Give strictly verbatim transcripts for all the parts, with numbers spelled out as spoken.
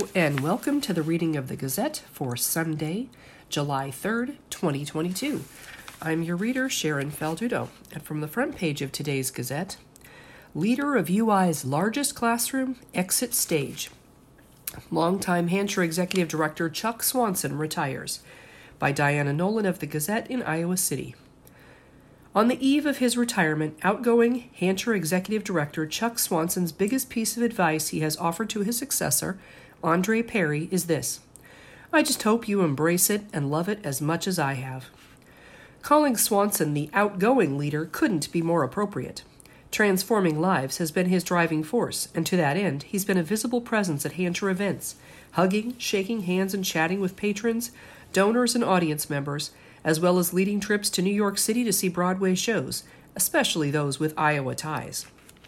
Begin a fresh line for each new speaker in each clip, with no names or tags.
and welcome to the reading of the Gazette for Sunday, July third, twenty twenty-two. I'm your reader, Sharon Faldudo, and from the front page of today's Gazette, leader of U I's largest classroom, exit stage. Longtime Hancher Executive Director Chuck Swanson retires, by Diana Nolan of the Gazette in Iowa City. On the eve of his retirement, outgoing Hancher Executive Director Chuck Swanson's biggest piece of advice he has offered to his successor, Andre Perry, is this: I just hope you embrace it and love it as much as I have. Calling Swanson the outgoing leader couldn't be more appropriate. Transforming lives has been his driving force, and to that end, he's been a visible presence at Hancher events, hugging, shaking hands, and chatting with patrons, donors, and audience members, as well as leading trips to New York City to see Broadway shows, especially those with Iowa ties.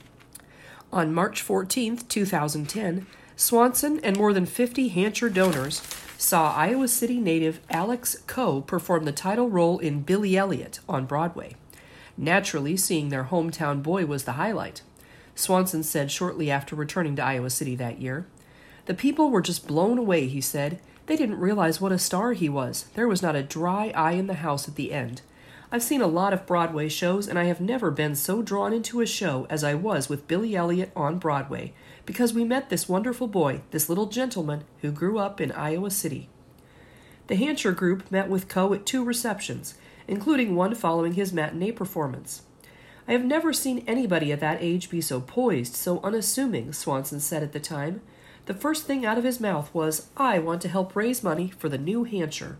On March fourteenth, two thousand ten, Swanson and more than fifty Hancher donors saw Iowa City native Alex Coe perform the title role in Billy Elliot on Broadway. Naturally, seeing their hometown boy was the highlight. Swanson said shortly after returning to Iowa City that year, "The people were just blown away," he said. "They didn't realize what a star he was. There was not a dry eye in the house at the end. I've seen a lot of Broadway shows, and I have never been so drawn into a show as I was with Billy Elliot on Broadway, because we met this wonderful boy, this little gentleman who grew up in Iowa City." The Hancher group met with Coe at two receptions, including one following his matinee performance. "I have never seen anybody at that age be so poised, so unassuming," Swanson said at the time. The first thing out of his mouth was, "I want to help raise money for the new Hancher."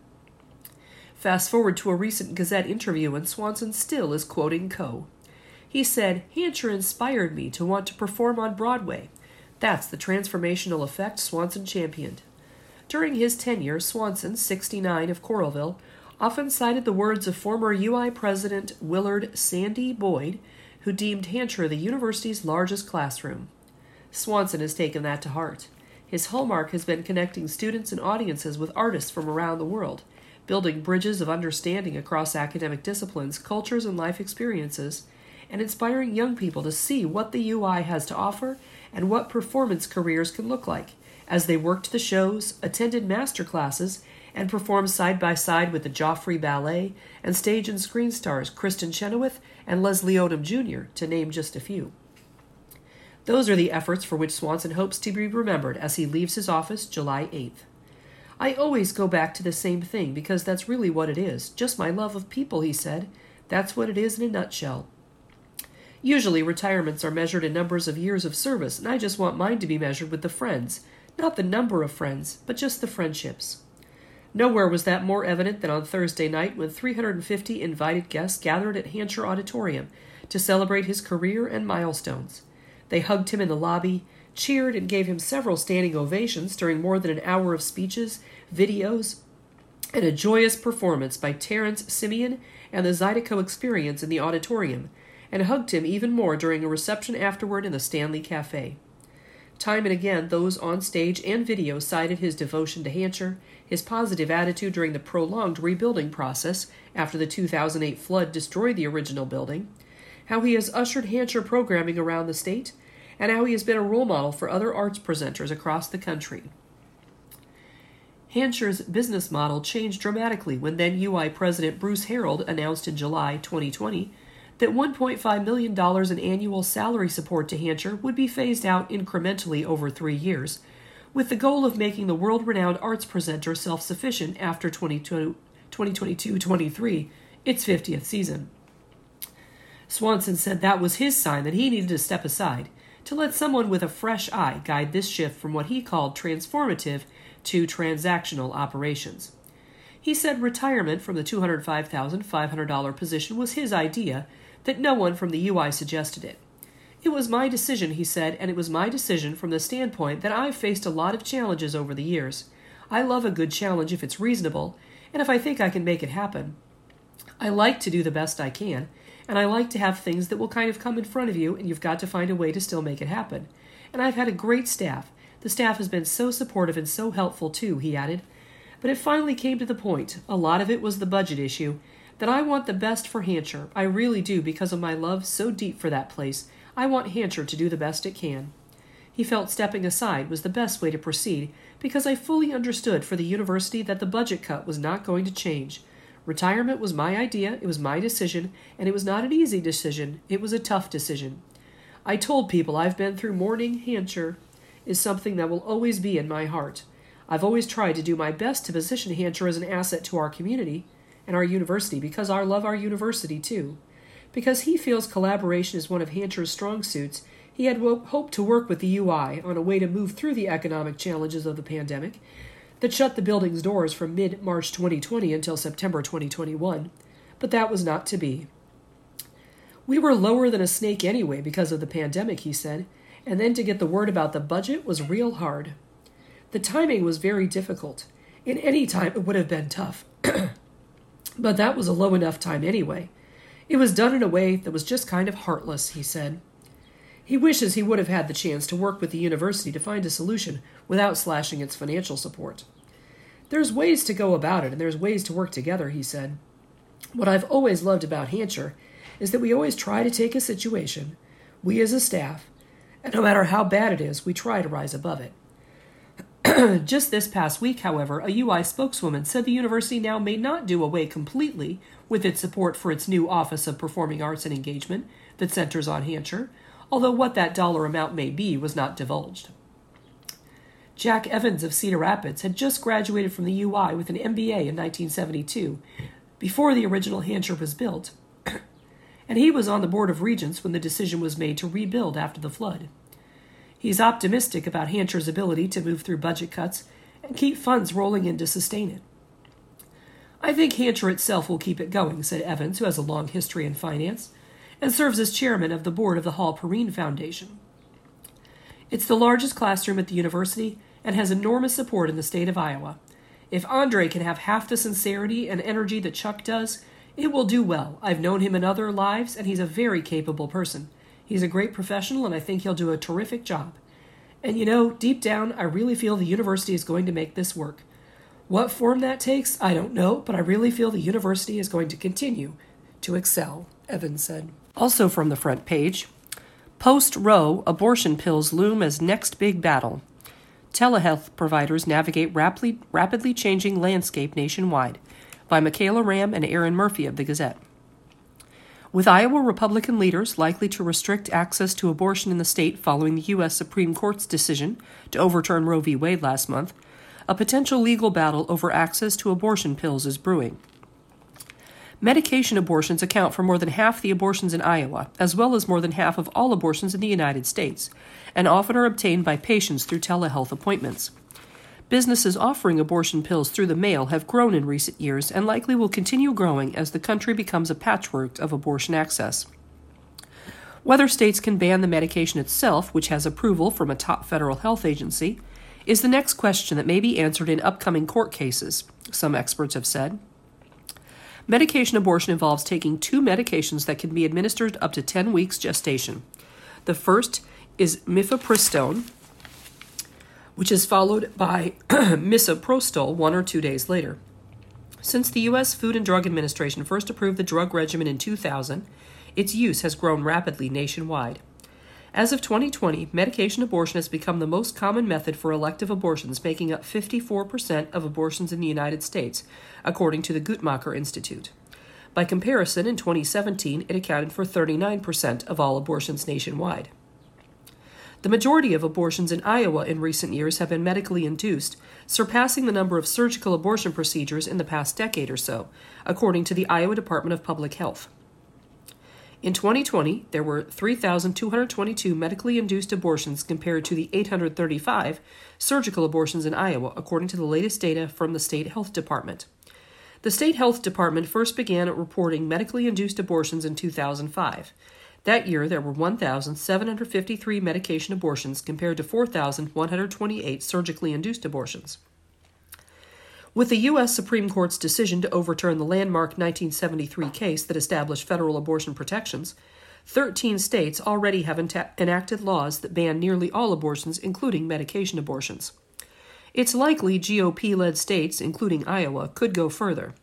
Fast forward to a recent Gazette interview, and Swanson still is quoting Coe. He said, "Hancher inspired me to want to perform on Broadway. That's the transformational effect Swanson championed." During his tenure, Swanson, sixty-nine, of Coralville, often cited the words of former U I President Willard Sandy Boyd, who deemed Hancher the university's largest classroom. Swanson has taken that to heart. His hallmark has been connecting students and audiences with artists from around the world, building bridges of understanding across academic disciplines, cultures, and life experiences, and inspiring young people to see what the U I has to offer and what performance careers can look like as they worked the shows, attended master classes, and performed side by side with the Joffrey Ballet and stage and screen stars Kristen Chenoweth and Leslie Odom Junior, to name just a few. Those are the efforts for which Swanson hopes to be remembered as he leaves his office July eighth. "I always go back to the same thing because that's really what it is, just my love of people," he said. "That's what it is in a nutshell." Usually retirements are measured in numbers of years of service, and I just want mine to be measured with the friends, not the number of friends, but just the friendships. Nowhere was that more evident than on Thursday night when three hundred fifty invited guests gathered at Hancher Auditorium to celebrate his career and milestones. They hugged him in the lobby, cheered, and gave him several standing ovations during more than an hour of speeches, videos, and a joyous performance by Terrence Simeon and the Zydeco Experience in the auditorium, and hugged him even more during a reception afterward in the Stanley Cafe. Time and again, those on stage and video cited his devotion to Hancher, his positive attitude during the prolonged rebuilding process after the two thousand eight flood destroyed the original building, how he has ushered Hancher programming around the state, and how he has been a role model for other arts presenters across the country. Hancher's business model changed dramatically when then U I President Bruce Harold announced in July twenty twenty that one point five million dollars in annual salary support to Hancher would be phased out incrementally over three years, with the goal of making the world-renowned arts presenter self-sufficient after twenty twenty-two twenty-three, its fiftieth season. Swanson said that was his sign that he needed to step aside, to let someone with a fresh eye guide this shift from what he called transformative to transactional operations. He said retirement from the two hundred five thousand five hundred dollars position was his idea, that no one from the U I suggested it. "It was my decision," he said, "and it was my decision from the standpoint that I've faced a lot of challenges over the years. I love a good challenge if it's reasonable, and if I think I can make it happen. I like to do the best I can, and I like to have things that will kind of come in front of you, and you've got to find a way to still make it happen. And I've had a great staff. The staff has been so supportive and so helpful, too," he added. But it finally came to the point, a lot of it was the budget issue, that I want the best for Hancher. I really do, because of my love so deep for that place. I want Hancher to do the best it can. He felt stepping aside was the best way to proceed because I fully understood for the university that the budget cut was not going to change. Retirement was my idea, it was my decision, and it was not an easy decision, it was a tough decision. I told people I've been through mourning. Hancher is something that will always be in my heart. I've always tried to do my best to position Hancher as an asset to our community and our university because I love our university too. Because he feels collaboration is one of Hancher's strong suits, he had wo- hoped to work with the U I on a way to move through the economic challenges of the pandemic that shut the building's doors from mid-March twenty twenty until September twenty twenty-one, but that was not to be. We were lower than a snake anyway because of the pandemic, he said, and then to get the word about the budget was real hard. The timing was very difficult. In any time, it would have been tough. But that was a low enough time anyway. It was done in a way that was just kind of heartless, he said. He wishes he would have had the chance to work with the university to find a solution without slashing its financial support. There's ways to go about it, and there's ways to work together, he said. What I've always loved about Hancher is that we always try to take a situation, we as a staff, and no matter how bad it is, we try to rise above it. Just this past week, however, a U I spokeswoman said the university now may not do away completely with its support for its new Office of Performing Arts and Engagement that centers on Hancher, although what that dollar amount may be was not divulged. Jack Evans of Cedar Rapids had just graduated from the U I with an M B A in nineteen seventy-two, before the original Hancher was built, and he was on the Board of Regents when the decision was made to rebuild after the flood. He's optimistic about Hancher's ability to move through budget cuts and keep funds rolling in to sustain it. I think Hancher itself will keep it going, said Evans, who has a long history in finance, and serves as chairman of the board of the Hall Perrine Foundation. It's the largest classroom at the university and has enormous support in the state of Iowa. If Andre can have half the sincerity and energy that Chuck does, it will do well. I've known him in other lives, and he's a very capable person. He's a great professional, and I think he'll do a terrific job. And you know, deep down, I really feel the university is going to make this work. What form that takes, I don't know, but I really feel the university is going to continue to excel, Evans said. Also from the front page, post-Roe, abortion pills loom as next big battle. Telehealth providers navigate rapidly, rapidly changing landscape nationwide, by Michaela Ram and Aaron Murphy of the Gazette. With Iowa Republican leaders likely to restrict access to abortion in the state following the U S Supreme Court's decision to overturn Roe v. Wade last month, a potential legal battle over access to abortion pills is brewing. Medication abortions account for more than half the abortions in Iowa, as well as more than half of all abortions in the United States, and often are obtained by patients through telehealth appointments. Businesses offering abortion pills through the mail have grown in recent years and likely will continue growing as the country becomes a patchwork of abortion access. Whether states can ban the medication itself, which has approval from a top federal health agency, is the next question that may be answered in upcoming court cases, some experts have said. Medication abortion involves taking two medications that can be administered up to ten weeks gestation. The first is mifepristone, which is followed by misoprostol one or two days later. Since the U S Food and Drug Administration first approved the drug regimen in two thousand, its use has grown rapidly nationwide. As of twenty twenty, medication abortion has become the most common method for elective abortions, making up fifty-four percent of abortions in the United States, according to the Guttmacher Institute. By comparison, in twenty seventeen, it accounted for thirty-nine percent of all abortions nationwide. The majority of abortions in Iowa in recent years have been medically induced, surpassing the number of surgical abortion procedures in the past decade or so, according to the Iowa Department of Public Health. In twenty twenty, there were three thousand two hundred twenty-two medically induced abortions compared to the eight hundred thirty-five surgical abortions in Iowa, according to the latest data from the State Health Department. The State Health Department first began reporting medically induced abortions in two thousand five. That year, there were one thousand seven hundred fifty-three medication abortions compared to four thousand one hundred twenty-eight surgically induced abortions. With the U S Supreme Court's decision to overturn the landmark nineteen seventy-three case that established federal abortion protections, thirteen states already have enta- enacted laws that ban nearly all abortions, including medication abortions. It's likely G O P-led states, including Iowa, could go further.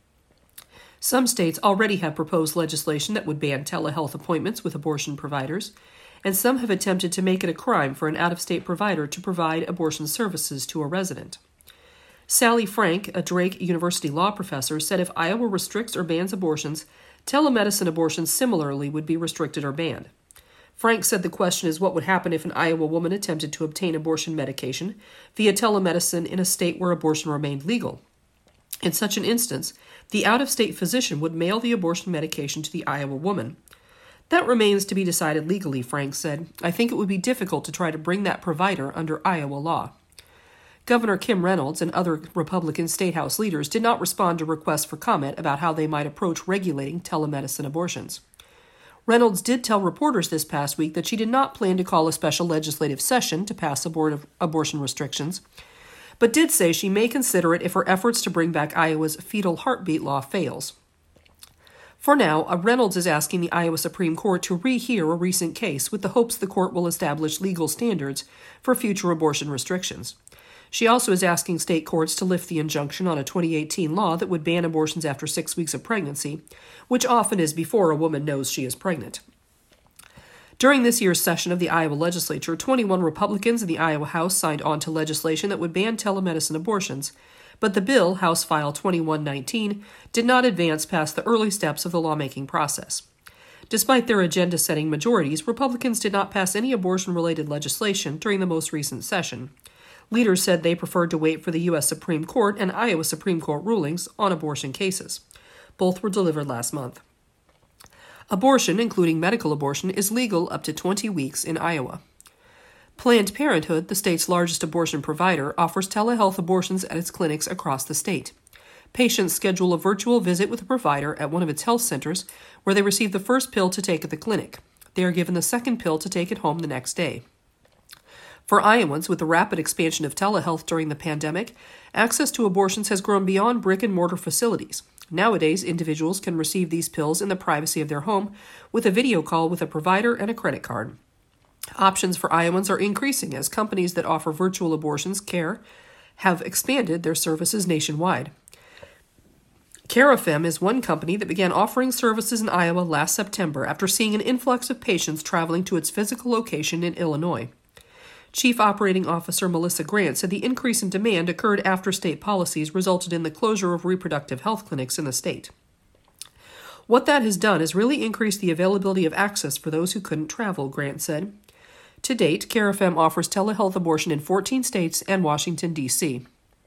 Some states already have proposed legislation that would ban telehealth appointments with abortion providers, and some have attempted to make it a crime for an out-of-state provider to provide abortion services to a resident. Sally Frank, a Drake University law professor, said if Iowa restricts or bans abortions, telemedicine abortions similarly would be restricted or banned. Frank said the question is what would happen if an Iowa woman attempted to obtain abortion medication via telemedicine in a state where abortion remained legal. In such an instance, the out-of-state physician would mail the abortion medication to the Iowa woman. That remains to be decided legally, Frank said. I think it would be difficult to try to bring that provider under Iowa law. Governor Kim Reynolds and other Republican State House leaders did not respond to requests for comment about how they might approach regulating telemedicine abortions. Reynolds did tell reporters this past week that she did not plan to call a special legislative session to pass abort- abortion restrictions, but did say she may consider it if her efforts to bring back Iowa's fetal heartbeat law fails. For now, Reynolds is asking the Iowa Supreme Court to rehear a recent case with the hopes the court will establish legal standards for future abortion restrictions. She also is asking state courts to lift the injunction on a twenty eighteen law that would ban abortions after six weeks of pregnancy, which often is before a woman knows she is pregnant. During this year's session of the Iowa legislature, twenty-one Republicans in the Iowa House signed on to legislation that would ban telemedicine abortions, but the bill, House File twenty-one nineteen, did not advance past the early steps of the lawmaking process. Despite their agenda-setting majorities, Republicans did not pass any abortion-related legislation during the most recent session. Leaders said they preferred to wait for the U S Supreme Court and Iowa Supreme Court rulings on abortion cases. Both were delivered last month. Abortion, including medical abortion, is legal up to twenty weeks in Iowa. Planned Parenthood, the state's largest abortion provider, offers telehealth abortions at its clinics across the state. Patients schedule a virtual visit with a provider at one of its health centers where they receive the first pill to take at the clinic. They are given the second pill to take at home the next day. For Iowans, with the rapid expansion of telehealth during the pandemic, access to abortions has grown beyond brick-and-mortar facilities. Nowadays, individuals can receive these pills in the privacy of their home with a video call with a provider and a credit card. Options for Iowans are increasing as companies that offer virtual abortions care have expanded their services nationwide. Carafem is one company that began offering services in Iowa last September after seeing an influx of patients traveling to its physical location in Illinois. Chief Operating Officer Melissa Grant said the increase in demand occurred after state policies resulted in the closure of reproductive health clinics in the state. What that has done is really increase the availability of access for those who couldn't travel, Grant said. To date, Carafem offers telehealth abortion in fourteen states and Washington, D C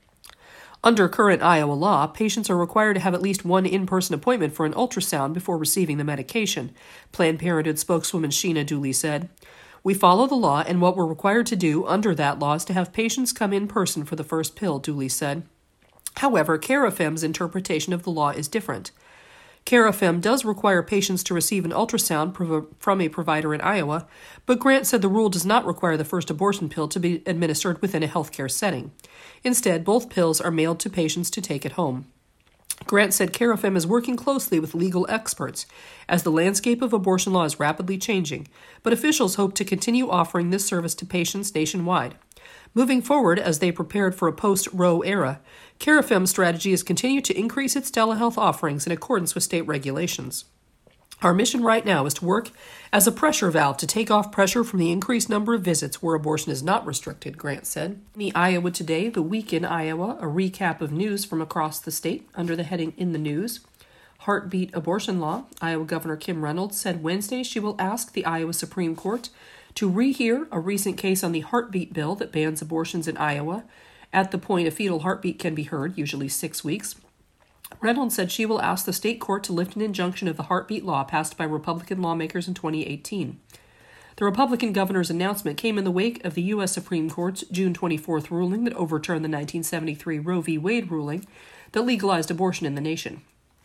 Under current Iowa law, patients are required to have at least one in-person appointment for an ultrasound before receiving the medication, Planned Parenthood spokeswoman Sheena Dooley said. We follow the law, and what we're required to do under that law is to have patients come in person for the first pill, Dooley said. However, Carafem's interpretation of the law is different. Carafem does require patients to receive an ultrasound prov- from a provider in Iowa, but Grant said the rule does not require the first abortion pill to be administered within a healthcare setting. Instead, both pills are mailed to patients to take at home. Grant said Carafem is working closely with legal experts as the landscape of abortion law is rapidly changing, but officials hope to continue offering this service to patients nationwide. Moving forward, as they prepared for a post-Roe era, Carafem's strategy is continue to increase its telehealth offerings in accordance with state regulations. Our mission right now is to work as a pressure valve to take off pressure from the increased number of visits where abortion is not restricted, Grant said. In the Iowa Today, the Week in Iowa, a recap of news from across the state under the heading In the News. Heartbeat abortion law. Iowa Governor Kim Reynolds said Wednesday she will ask the Iowa Supreme Court to rehear a recent case on the heartbeat bill that bans abortions in Iowa at the point a fetal heartbeat can be heard, usually six weeks. Reynolds said she will ask the state court to lift an injunction of the heartbeat law passed by Republican lawmakers in twenty eighteen. The Republican governor's announcement came in the wake of the U S Supreme Court's June twenty-fourth ruling that overturned the nineteen seventy-three Roe v. Wade ruling that legalized abortion in the nation.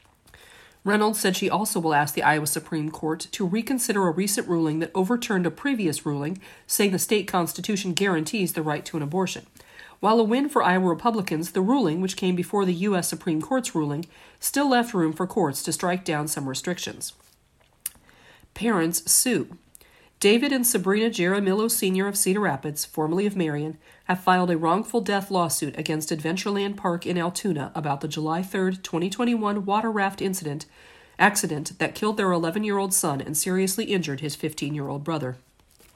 Reynolds said she also will ask the Iowa Supreme Court to reconsider a recent ruling that overturned a previous ruling saying the state constitution guarantees the right to an abortion. While a win for Iowa Republicans, the ruling, which came before the U S Supreme Court's ruling, still left room for courts to strike down some restrictions. Parents sue. David and Sabrina Jaramillo Senior of Cedar Rapids, formerly of Marion, have filed a wrongful death lawsuit against Adventureland Park in Altoona about the July third, twenty twenty-one water raft incident accident that killed their eleven-year-old son and seriously injured his fifteen-year-old brother.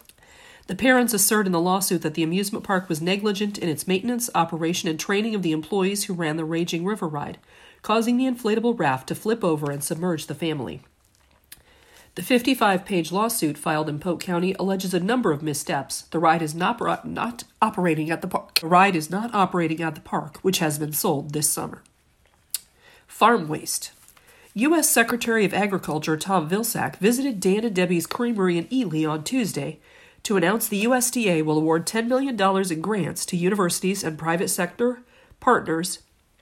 The parents assert in the lawsuit that the amusement park was negligent in its maintenance, operation, and training of the employees who ran the raging river ride, causing the inflatable raft to flip over and submerge the family. The fifty-five page lawsuit filed in Polk County alleges a number of missteps. The ride is not, not operating at the park. The ride is not operating at the park, which has been sold this summer. Farm waste. U S Secretary of Agriculture Tom Vilsack visited Dan and Debbie's Creamery in Ely on Tuesday to announce the U S D A will award ten million dollars in grants to universities and private sector partners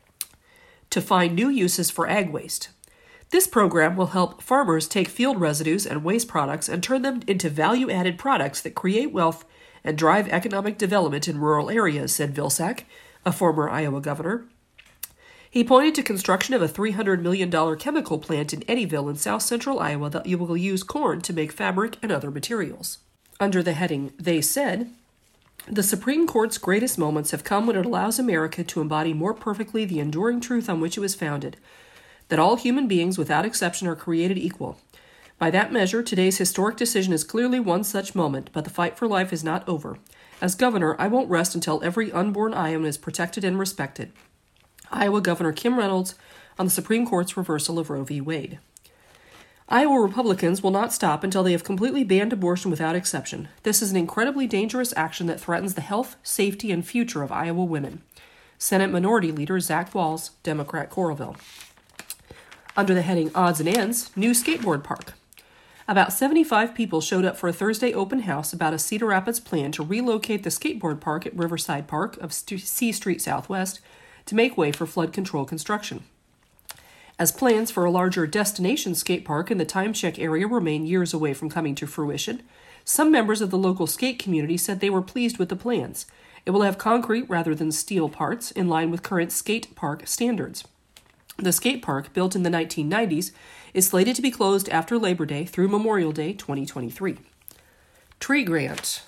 to find new uses for ag waste. This program will help farmers take field residues and waste products and turn them into value-added products that create wealth and drive economic development in rural areas, said Vilsack, a former Iowa governor. He pointed to construction of a three hundred million dollars chemical plant in Eddyville in south-central Iowa that will use corn to make fabric and other materials. Under the heading, They Said, the Supreme Court's greatest moments have come when it allows America to embody more perfectly the enduring truth on which it was founded, that all human beings, without exception, are created equal. By that measure, today's historic decision is clearly one such moment, but the fight for life is not over. As governor, I won't rest until every unborn Iowan is protected and respected. Iowa Governor Kim Reynolds on the Supreme Court's reversal of Roe v. Wade. Iowa Republicans will not stop until they have completely banned abortion without exception. This is an incredibly dangerous action that threatens the health, safety, and future of Iowa women. Senate Minority Leader Zach Walz, Democrat, Coralville. Under the heading Odds and Ends, new skateboard park. About seventy-five people showed up for a Thursday open house about a Cedar Rapids plan to relocate the skateboard park at Riverside Park of C Street Southwest to make way for flood control construction. As plans for a larger destination skate park in the Time Check area remain years away from coming to fruition, some members of the local skate community said they were pleased with the plans. It will have concrete rather than steel parts, in line with current skate park standards. The skate park, built in the nineteen nineties, is slated to be closed after Labor Day through Memorial Day twenty twenty-three. Tree grant.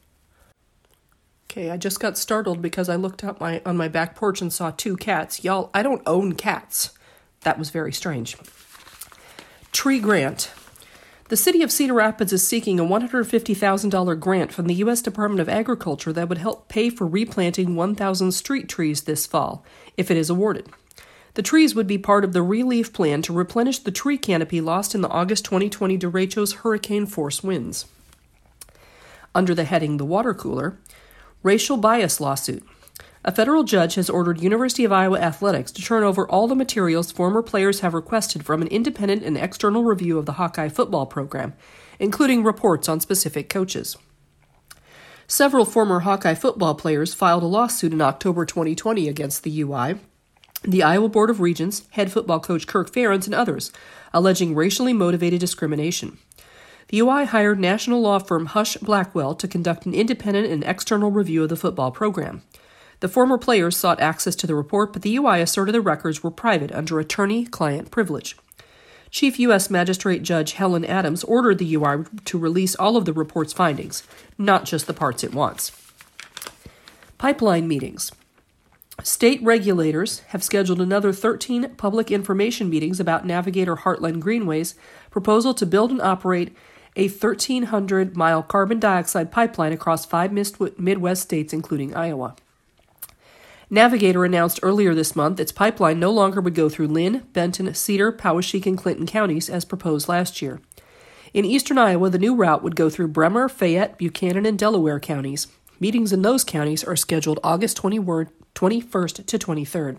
Okay, I just got startled because I looked out my on my back porch and saw two cats. Y'all, I don't own cats. That was very strange. Tree grant. The city of Cedar Rapids is seeking a one hundred fifty thousand dollars grant from the U S Department of Agriculture that would help pay for replanting one thousand street trees this fall, if it is awarded. The trees would be part of the relief plan to replenish the tree canopy lost in the August twenty twenty derechos hurricane-force winds. Under the heading The Water Cooler, racial bias lawsuit. A federal judge has ordered University of Iowa Athletics to turn over all the materials former players have requested from an independent and external review of the Hawkeye football program, including reports on specific coaches. Several former Hawkeye football players filed a lawsuit in October twenty twenty against the U I, the Iowa Board of Regents, head football coach Kirk Ferentz, and others, alleging racially motivated discrimination. The U I hired national law firm Hush Blackwell to conduct an independent and external review of the football program. The former players sought access to the report, but the U I asserted the records were private under attorney-client privilege. Chief U S Magistrate Judge Helen Adams ordered the U I to release all of the report's findings, not just the parts it wants. Pipeline meetings. State regulators have scheduled another thirteen public information meetings about Navigator Heartland Greenway's proposal to build and operate a thirteen hundred mile carbon dioxide pipeline across five Midwest states, including Iowa. Navigator announced earlier this month its pipeline no longer would go through Lynn, Benton, Cedar, Poweshiek, and Clinton counties as proposed last year. In eastern Iowa, the new route would go through Bremer, Fayette, Buchanan, and Delaware counties. Meetings in those counties are scheduled August twenty-first to twenty-third.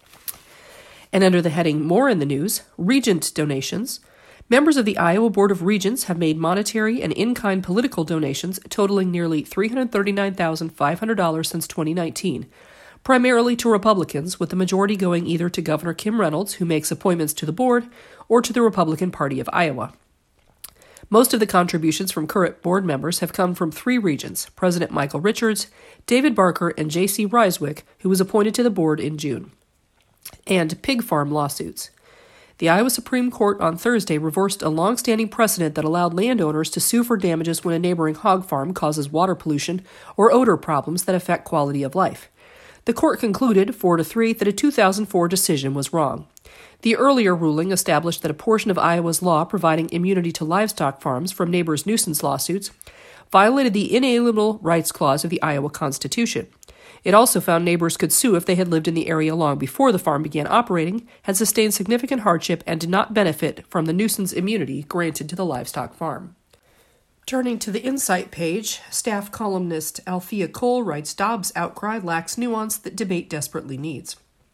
And under the heading More in the News, Regent donations. Members of the Iowa Board of Regents have made monetary and in-kind political donations totaling nearly three hundred thirty-nine thousand five hundred dollars since twenty nineteen, primarily to Republicans, with the majority going either to Governor Kim Reynolds, who makes appointments to the board, or to the Republican Party of Iowa. Most of the contributions from current board members have come from three regents, President Michael Richards, David Barker, and J C Ryswick, who was appointed to the board in June. And pig farm lawsuits. The Iowa Supreme Court on Thursday reversed a long-standing precedent that allowed landowners to sue for damages when a neighboring hog farm causes water pollution or odor problems that affect quality of life. The court concluded, four to three, that a two thousand four decision was wrong. The earlier ruling established that a portion of Iowa's law providing immunity to livestock farms from neighbors' nuisance lawsuits violated the inalienable rights clause of the Iowa Constitution. It also found neighbors could sue if they had lived in the area long before the farm began operating, had sustained significant hardship, and did not benefit from the nuisance immunity granted to the livestock farm. Turning to the Insight page, staff columnist Althea Cole writes, Dobbs' outcry lacks nuance that debate desperately needs.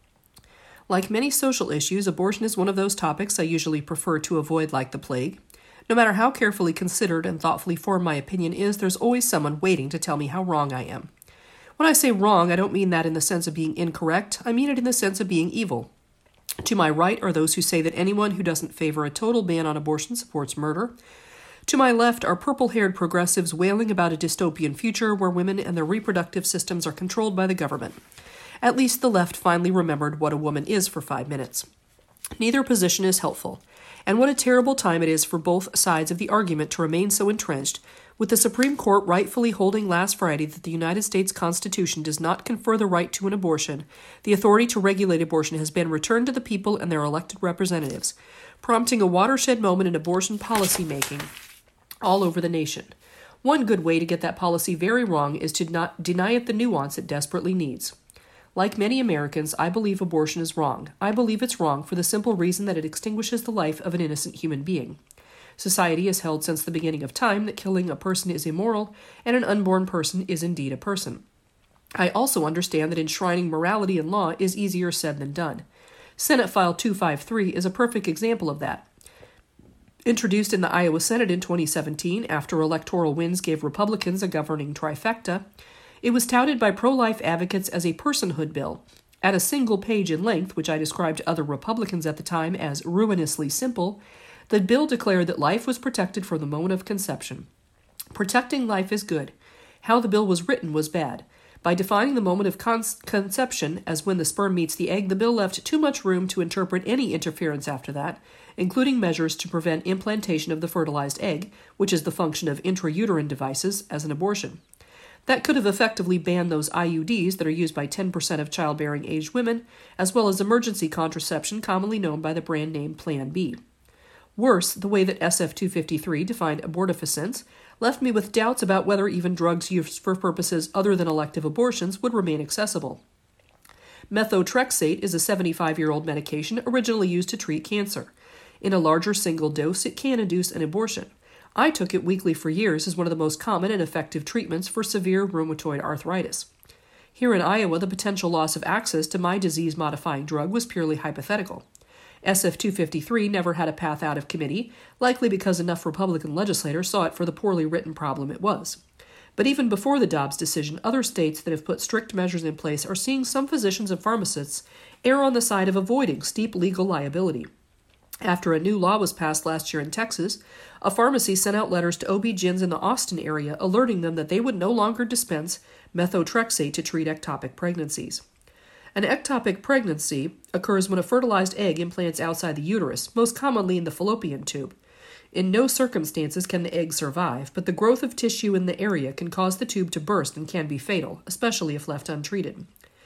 Like many social issues, abortion is one of those topics I usually prefer to avoid like the plague. No matter how carefully considered and thoughtfully formed my opinion is, there's always someone waiting to tell me how wrong I am. When I say wrong, I don't mean that in the sense of being incorrect. I mean it in the sense of being evil. To my right are those who say that anyone who doesn't favor a total ban on abortion supports murder. To my left are purple-haired progressives wailing about a dystopian future where women and their reproductive systems are controlled by the government. At least the left finally remembered what a woman is for five minutes. Neither position is helpful, and what a terrible time it is for both sides of the argument to remain so entrenched, with the Supreme Court rightfully holding last Friday that the United States Constitution does not confer the right to an abortion. The authority to regulate abortion has been returned to the people and their elected representatives, prompting a watershed moment in abortion policymaking all over the nation. One good way to get that policy very wrong is to not deny it the nuance it desperately needs. Like many Americans, I believe abortion is wrong. I believe it's wrong for the simple reason that it extinguishes the life of an innocent human being. Society has held since the beginning of time that killing a person is immoral, and an unborn person is indeed a person. I also understand that enshrining morality in law is easier said than done. Senate File two fifty-three is a perfect example of that. Introduced in the Iowa Senate in twenty seventeen, after electoral wins gave Republicans a governing trifecta, it was touted by pro-life advocates as a personhood bill. At a single page in length, which I described to other Republicans at the time as ruinously simple, the bill declared that life was protected from the moment of conception. Protecting life is good. How the bill was written was bad. By defining the moment of con- conception as when the sperm meets the egg, the bill left too much room to interpret any interference after that, including measures to prevent implantation of the fertilized egg, which is the function of intrauterine devices, as an abortion. That could have effectively banned those I U Ds that are used by ten percent of childbearing aged women, as well as emergency contraception commonly known by the brand name Plan B. Worse, the way that S F two fifty-three defined abortifacients left me with doubts about whether even drugs used for purposes other than elective abortions would remain accessible. Methotrexate is a seventy-five-year-old medication originally used to treat cancer. In a larger single dose, it can induce an abortion. I took it weekly for years as one of the most common and effective treatments for severe rheumatoid arthritis. Here in Iowa, the potential loss of access to my disease-modifying drug was purely hypothetical. S F two fifty-three never had a path out of committee, likely because enough Republican legislators saw it for the poorly written problem it was. But even before the Dobbs decision, other states that have put strict measures in place are seeing some physicians and pharmacists err on the side of avoiding steep legal liability. After a new law was passed last year in Texas, a pharmacy sent out letters to O B G Y Ns in the Austin area alerting them that they would no longer dispense methotrexate to treat ectopic pregnancies. An ectopic pregnancy occurs when a fertilized egg implants outside the uterus, most commonly in the fallopian tube. In no circumstances can the egg survive, but the growth of tissue in the area can cause the tube to burst and can be fatal, especially if left untreated.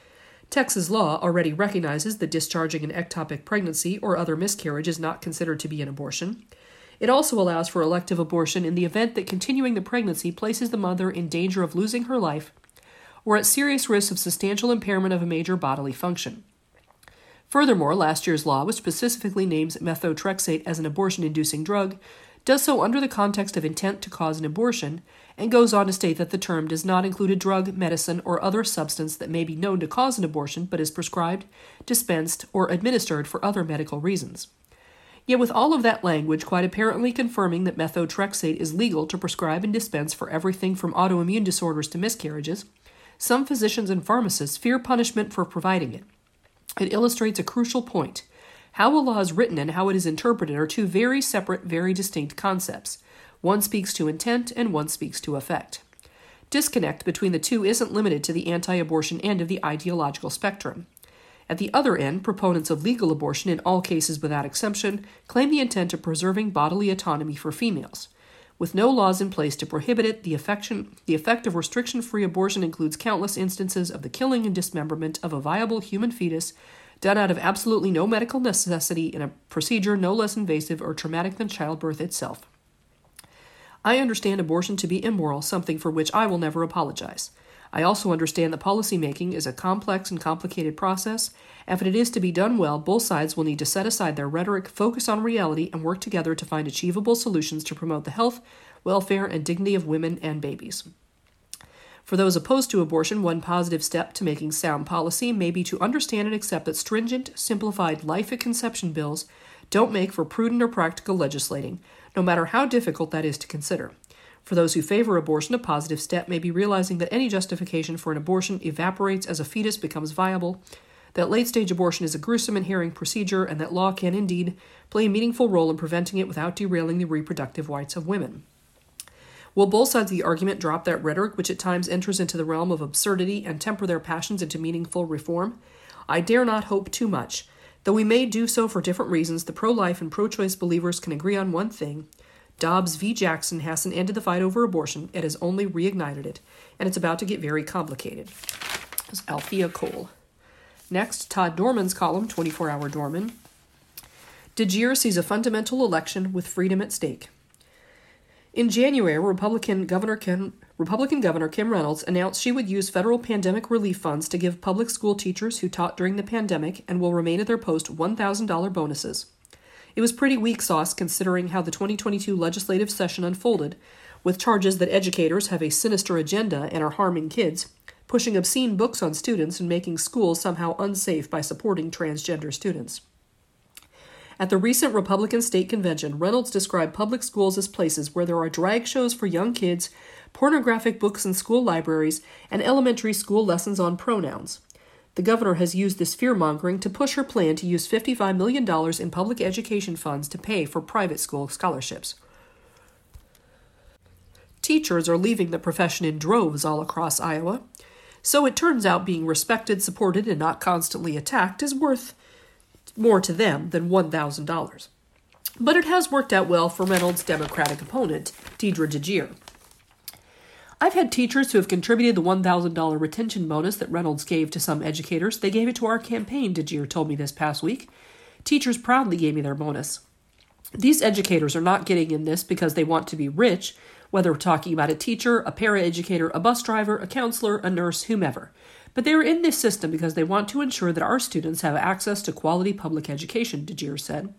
Texas law already recognizes that discharging an ectopic pregnancy or other miscarriage is not considered to be an abortion. It also allows for elective abortion in the event that continuing the pregnancy places the mother in danger of losing her life or at serious risk of substantial impairment of a major bodily function. Furthermore, last year's law, which specifically names methotrexate as an abortion-inducing drug, does so under the context of intent to cause an abortion, and goes on to state that the term does not include a drug, medicine, or other substance that may be known to cause an abortion but is prescribed, dispensed, or administered for other medical reasons. Yet with all of that language quite apparently confirming that methotrexate is legal to prescribe and dispense for everything from autoimmune disorders to miscarriages, some physicians and pharmacists fear punishment for providing it. It illustrates a crucial point. How a law is written and how it is interpreted are two very separate, very distinct concepts. One speaks to intent and one speaks to effect. Disconnect between the two isn't limited to the anti-abortion end of the ideological spectrum. At the other end, proponents of legal abortion in all cases without exception claim the intent of preserving bodily autonomy for females. With no laws in place to prohibit it, the, affection, the effect of restriction-free abortion includes countless instances of the killing and dismemberment of a viable human fetus done out of absolutely no medical necessity in a procedure no less invasive or traumatic than childbirth itself. I understand abortion to be immoral, something for which I will never apologize. I also understand that policymaking is a complex and complicated process, and if it is to be done well, both sides will need to set aside their rhetoric, focus on reality, and work together to find achievable solutions to promote the health, welfare, and dignity of women and babies. For those opposed to abortion, one positive step to making sound policy may be to understand and accept that stringent, simplified life at conception bills don't make for prudent or practical legislating, no matter how difficult that is to consider. For those who favor abortion, a positive step may be realizing that any justification for an abortion evaporates as a fetus becomes viable, that late-stage abortion is a gruesome and harrowing procedure, and that law can indeed play a meaningful role in preventing it without derailing the reproductive rights of women. Will both sides of the argument drop that rhetoric, which at times enters into the realm of absurdity, and temper their passions into meaningful reform? I dare not hope too much. Though we may do so for different reasons, the pro-life and pro-choice believers can agree on one thing. Dobbs v. Jackson hasn't ended the fight over abortion, it has only reignited it, and it's about to get very complicated. That's Althea Cole. Next, Todd Dorman's column, twenty-four hour Dorman. DeGier sees a fundamental election with freedom at stake. In January, Republican Governor Ken, Republican Governor Kim Reynolds announced she would use federal pandemic relief funds to give public school teachers who taught during the pandemic and will remain at their post one thousand dollars bonuses. It was pretty weak sauce considering how the twenty twenty-two legislative session unfolded, with charges that educators have a sinister agenda and are harming kids, pushing obscene books on students, and making schools somehow unsafe by supporting transgender students. At the recent Republican state convention, Reynolds described public schools as places where there are drag shows for young kids, pornographic books in school libraries, and elementary school lessons on pronouns. The governor has used this fear-mongering to push her plan to use fifty-five million dollars in public education funds to pay for private school scholarships. Teachers are leaving the profession in droves all across Iowa, so it turns out being respected, supported, and not constantly attacked is worth more to them than one thousand dollars. But it has worked out well for Reynolds' Democratic opponent, Deidre DeGier. I've had teachers who have contributed the one thousand dollars retention bonus that Reynolds gave to some educators. They gave it to our campaign, DeGier told me this past week. Teachers proudly gave me their bonus. These educators are not getting in this because they want to be rich, whether we're talking about a teacher, a paraeducator, a bus driver, a counselor, a nurse, whomever. But they are in this system because they want to ensure that our students have access to quality public education, DeGier said.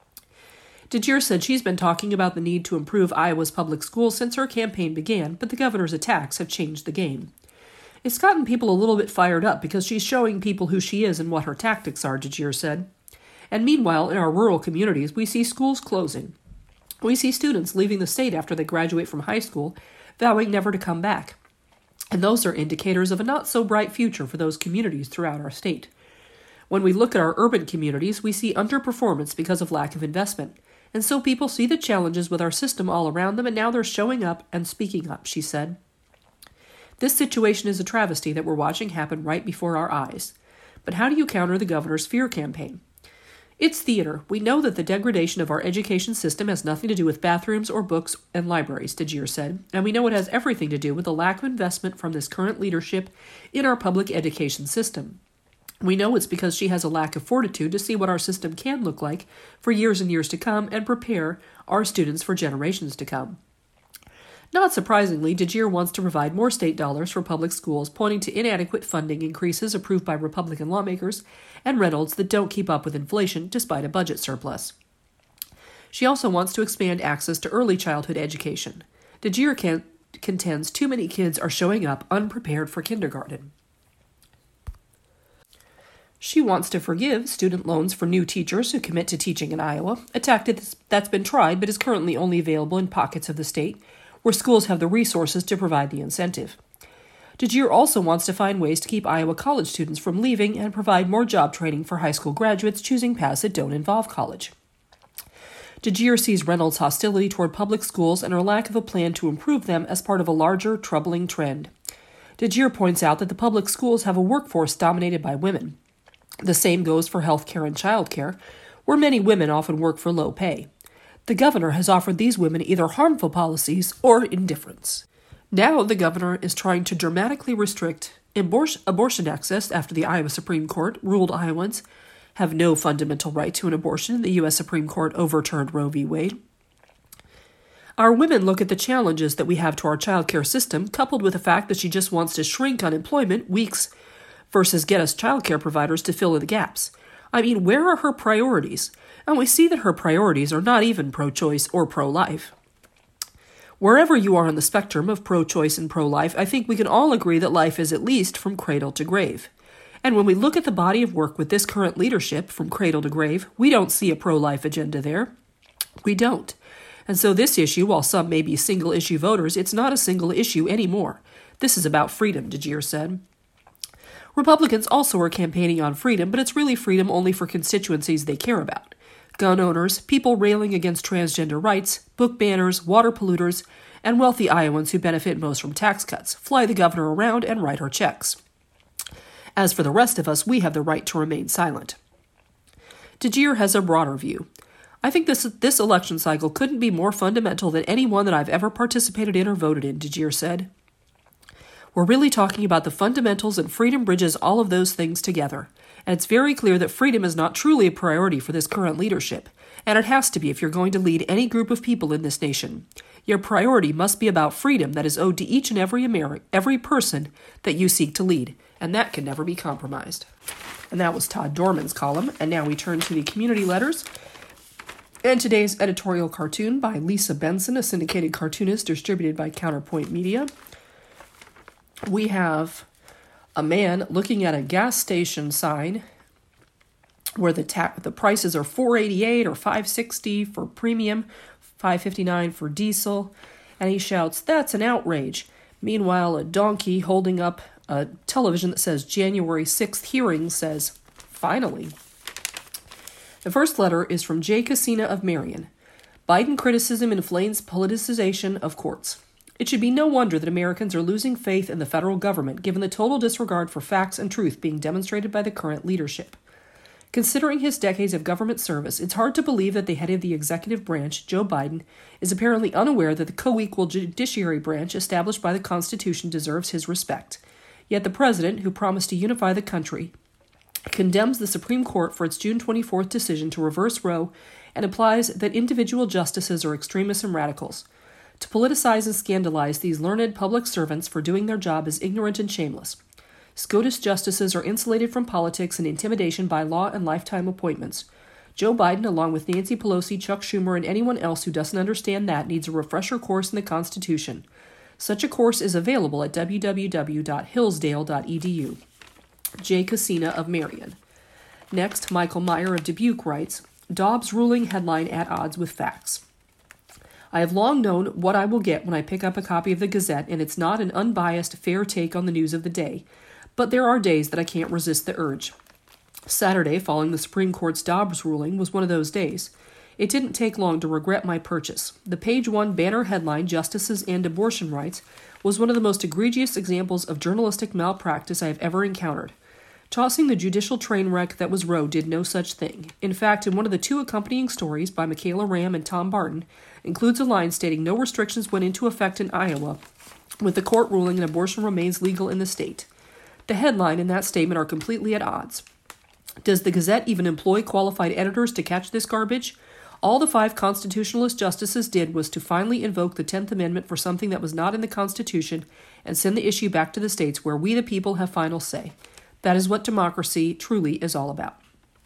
DeGier said she's been talking about the need to improve Iowa's public schools since her campaign began, but the governor's attacks have changed the game. It's gotten people a little bit fired up because she's showing people who she is and what her tactics are, DeGier said. And meanwhile, in our rural communities, we see schools closing. We see students leaving the state after they graduate from high school, vowing never to come back. And those are indicators of a not-so-bright future for those communities throughout our state. When we look at our urban communities, we see underperformance because of lack of investment. And so people see the challenges with our system all around them, and now they're showing up and speaking up, she said. This situation is a travesty that we're watching happen right before our eyes. But how do you counter the governor's fear campaign? It's theater. We know that the degradation of our education system has nothing to do with bathrooms or books and libraries, DeGier said, and we know it has everything to do with the lack of investment from this current leadership in our public education system. We know it's because she has a lack of fortitude to see what our system can look like for years and years to come and prepare our students for generations to come. Not surprisingly, DeGier wants to provide more state dollars for public schools, pointing to inadequate funding increases approved by Republican lawmakers and Reynolds that don't keep up with inflation despite a budget surplus. She also wants to expand access to early childhood education. DeGier can- contends too many kids are showing up unprepared for kindergarten. She wants to forgive student loans for new teachers who commit to teaching in Iowa, a tactic that's been tried but is currently only available in pockets of the state, where schools have the resources to provide the incentive. DeGier also wants to find ways to keep Iowa college students from leaving and provide more job training for high school graduates choosing paths that don't involve college. DeGier sees Reynolds' hostility toward public schools and her lack of a plan to improve them as part of a larger, troubling trend. DeGier points out that the public schools have a workforce dominated by women. The same goes for health care and child care, where many women often work for low pay. The governor has offered these women either harmful policies or indifference. Now the governor is trying to dramatically restrict abor- abortion access after the Iowa Supreme Court ruled Iowans have no fundamental right to an abortion. The U S Supreme Court overturned Roe v. Wade. Our women look at the challenges that we have to our child care system, coupled with the fact that she just wants to shrink unemployment weeks versus get us child care providers to fill in the gaps. I mean, where are her priorities? And we see that her priorities are not even pro-choice or pro-life. Wherever you are on the spectrum of pro-choice and pro-life, I think we can all agree that life is at least from cradle to grave. And when we look at the body of work with this current leadership, from cradle to grave, we don't see a pro-life agenda there. We don't. And so this issue, while some may be single-issue voters, it's not a single issue anymore. This is about freedom, DeGier said. Republicans also are campaigning on freedom, but it's really freedom only for constituencies they care about. Gun owners, people railing against transgender rights, book banners, water polluters, and wealthy Iowans who benefit most from tax cuts, fly the governor around and write her checks. As for the rest of us, we have the right to remain silent. DeGier has a broader view. I think this this election cycle couldn't be more fundamental than any one that I've ever participated in or voted in, DeGier said. We're really talking about the fundamentals, and freedom bridges all of those things together. And it's very clear that freedom is not truly a priority for this current leadership. And it has to be if you're going to lead any group of people in this nation. Your priority must be about freedom that is owed to each and every Ameri- every person that you seek to lead. And that can never be compromised. And that was Todd Dorman's column. And now we turn to the community letters. And today's editorial cartoon by Lisa Benson, a syndicated cartoonist distributed by Counterpoint Media. We have a man looking at a gas station sign where the ta- the prices are four eighty-eight or five sixty for premium, five fifty-nine for diesel, and he shouts, "That's an outrage." Meanwhile, a donkey holding up a television that says January sixth hearing says, "Finally." The first letter is from Jay Cassina of Marion. Biden criticism inflames politicization of courts. It should be no wonder that Americans are losing faith in the federal government given the total disregard for facts and truth being demonstrated by the current leadership. Considering his decades of government service, it's hard to believe that the head of the executive branch, Joe Biden, is apparently unaware that the co-equal judiciary branch established by the Constitution deserves his respect. Yet the president, who promised to unify the country, condemns the Supreme Court for its June twenty-fourth decision to reverse Roe and implies that individual justices are extremists and radicals. To politicize and scandalize these learned public servants for doing their job is ignorant and shameless. SCOTUS justices are insulated from politics and intimidation by law and lifetime appointments. Joe Biden, along with Nancy Pelosi, Chuck Schumer, and anyone else who doesn't understand that, needs a refresher course in the Constitution. Such a course is available at w w w dot hillsdale dot e d u. Jay Cassina of Marion. Next, Michael Meyer of Dubuque writes, Dobbs ruling headline at odds with facts. I have long known what I will get when I pick up a copy of the Gazette, and it's not an unbiased, fair take on the news of the day. But there are days that I can't resist the urge. Saturday, following the Supreme Court's Dobbs ruling, was one of those days. It didn't take long to regret my purchase. The page one banner headline, Justices and Abortion Rights, was one of the most egregious examples of journalistic malpractice I have ever encountered. Tossing the judicial train wreck that was Roe did no such thing. In fact, in one of the two accompanying stories by Michaela Ram and Tom Barton, includes a line stating no restrictions went into effect in Iowa, with the court ruling an abortion remains legal in the state. The headline and that statement are completely at odds. Does the Gazette even employ qualified editors to catch this garbage? All the five constitutionalist justices did was to finally invoke the tenth Amendment for something that was not in the Constitution and send the issue back to the states where we the people have final say. That is what democracy truly is all about.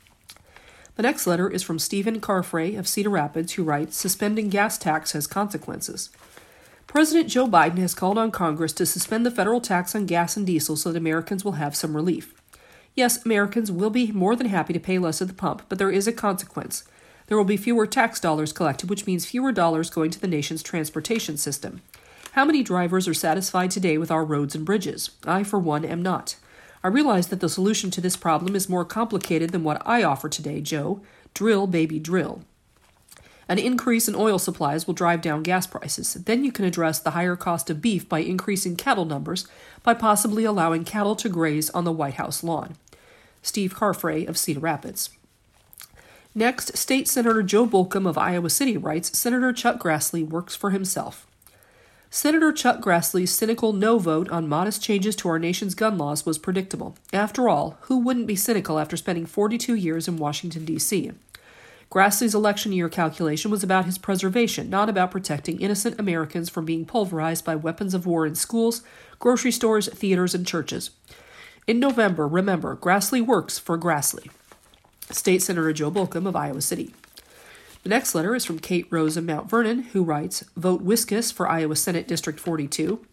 The next letter is from Stephen Carfrey of Cedar Rapids, who writes, Suspending gas tax has consequences. President Joe Biden has called on Congress to suspend the federal tax on gas and diesel so that Americans will have some relief. Yes, Americans will be more than happy to pay less at the pump, but there is a consequence. There will be fewer tax dollars collected, which means fewer dollars going to the nation's transportation system. How many drivers are satisfied today with our roads and bridges? I, for one, am not. I realize that the solution to this problem is more complicated than what I offer today, Joe. Drill, baby, drill. An increase in oil supplies will drive down gas prices. Then you can address the higher cost of beef by increasing cattle numbers, by possibly allowing cattle to graze on the White House lawn. Steve Carfrey of Cedar Rapids. Next, State Senator Joe Bolcom of Iowa City writes, Senator Chuck Grassley works for himself. Senator Chuck Grassley's cynical no vote on modest changes to our nation's gun laws was predictable. After all, who wouldn't be cynical after spending forty-two years in Washington, D C? Grassley's election year calculation was about his preservation, not about protecting innocent Americans from being pulverized by weapons of war in schools, grocery stores, theaters, and churches. In November, remember, Grassley works for Grassley. State Senator Joe Bolcom of Iowa City. The next letter is from Kate Rose of Mount Vernon, who writes, Vote Wiskus for Iowa Senate District forty-two.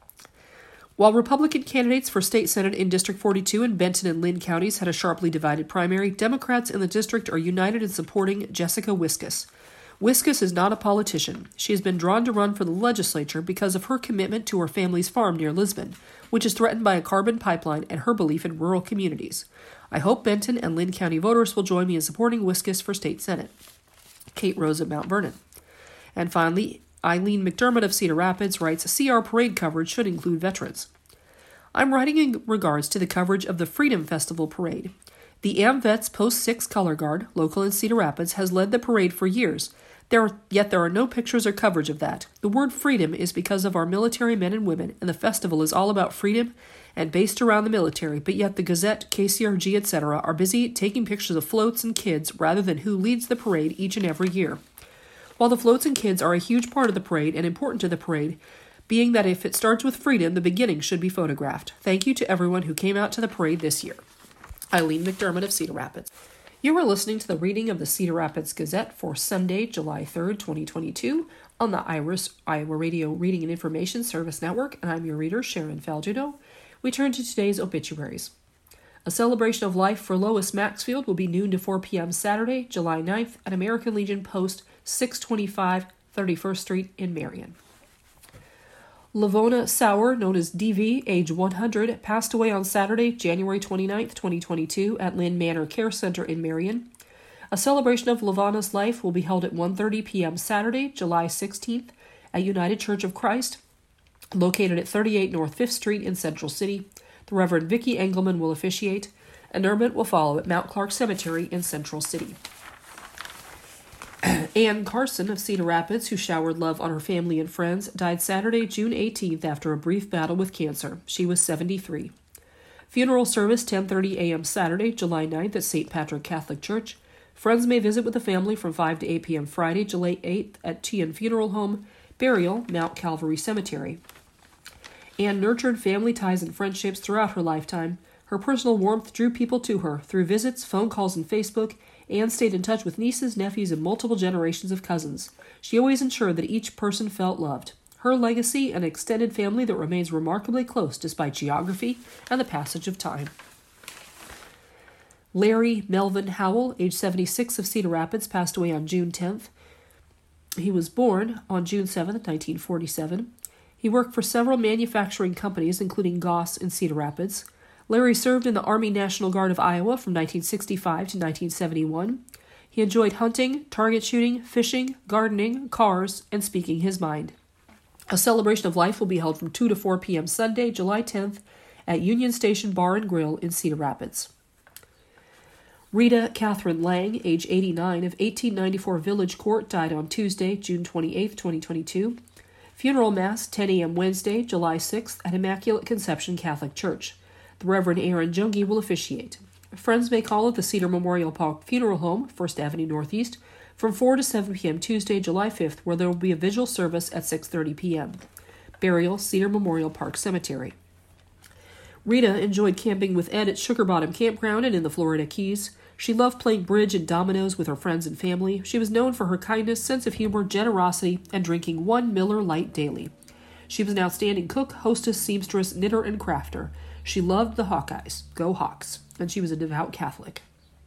While Republican candidates for state senate in District forty-two in Benton and Lynn counties had a sharply divided primary, Democrats in the district are united in supporting Jessica Wiskus. Wiskus is not a politician. She has been drawn to run for the legislature because of her commitment to her family's farm near Lisbon, which is threatened by a carbon pipeline, and her belief in rural communities. I hope Benton and Lynn County voters will join me in supporting Wiskus for state senate. Kate Rose of Mount Vernon. And finally, Eileen McDermott of Cedar Rapids writes, C R parade coverage should include veterans. I'm writing in regards to the coverage of the Freedom Festival parade. The AmVets Post six Color Guard, local in Cedar Rapids, has led the parade for years. There are, yet there are no pictures or coverage of that. The word freedom is because of our military men and women, and the festival is all about freedom and based around the military, but yet the Gazette, K C R G, et cetera are busy taking pictures of floats and kids rather than who leads the parade each and every year. While the floats and kids are a huge part of the parade and important to the parade, being that if it starts with freedom, the beginning should be photographed. Thank you to everyone who came out to the parade this year. Eileen McDermott of Cedar Rapids. You are listening to the reading of the Cedar Rapids Gazette for Sunday, July third, twenty twenty-two, on the Iris Iowa Radio Reading and Information Service Network, and I'm your reader, Sharon Faldudo. We turn to today's obituaries. A celebration of life for Lois Maxfield will be noon to four p.m. Saturday, July ninth, at American Legion Post six twenty-five thirty-first Street in Marion. Lavona Sauer, known as D V, age one hundred, passed away on Saturday, January twenty-ninth, twenty twenty-two, at Lynn Manor Care Center in Marion. A celebration of Lavona's life will be held at one thirty p.m. Saturday, July sixteenth, at United Church of Christ, located at thirty-eight North fifth Street in Central City. The Reverend Vicki Engelman will officiate. Interment will follow at Mount Clark Cemetery in Central City. Ann Carson of Cedar Rapids, who showered love on her family and friends, died Saturday, June eighteenth, after a brief battle with cancer. She was seventy-three. Funeral service ten thirty a.m. Saturday, July ninth, at Saint Patrick Catholic Church. Friends may visit with the family from five to eight p.m. Friday, July eighth, at Tian Funeral Home. Burial, Mount Calvary Cemetery. Anne nurtured family ties and friendships throughout her lifetime. Her personal warmth drew people to her through visits, phone calls, and Facebook. Anne stayed in touch with nieces, nephews, and multiple generations of cousins. She always ensured that each person felt loved. Her legacy, an extended family that remains remarkably close despite geography and the passage of time. Larry Melvin Howell, age seventy-six, of Cedar Rapids, passed away on June tenth. He was born on June seventh, nineteen forty-seven. He worked for several manufacturing companies, including Goss in Cedar Rapids. Larry served in the Army National Guard of Iowa from nineteen sixty-five to nineteen seventy-one. He enjoyed hunting, target shooting, fishing, gardening, cars, and speaking his mind. A celebration of life will be held from two to four p.m. Sunday, July tenth, at Union Station Bar and Grill in Cedar Rapids. Rita Catherine Lang, age eighty-nine, of eighteen ninety-four Village Court, died on Tuesday, June twenty-eighth, twenty twenty-two. Funeral Mass, ten a.m. Wednesday, July sixth, at Immaculate Conception Catholic Church. The Reverend Aaron Jungi will officiate. Friends may call at the Cedar Memorial Park Funeral Home, First Avenue Northeast, from four to seven p.m. Tuesday, July fifth, where there will be a vigil service at six thirty p.m. Burial, Cedar Memorial Park Cemetery. Rita enjoyed camping with Ed at Sugar Bottom Campground and in the Florida Keys. She loved playing bridge and dominoes with her friends and family. She was known for her kindness, sense of humor, generosity, and drinking one Miller Lite daily. She was an outstanding cook, hostess, seamstress, knitter, and crafter. She loved the Hawkeyes, go Hawks, and she was a devout Catholic.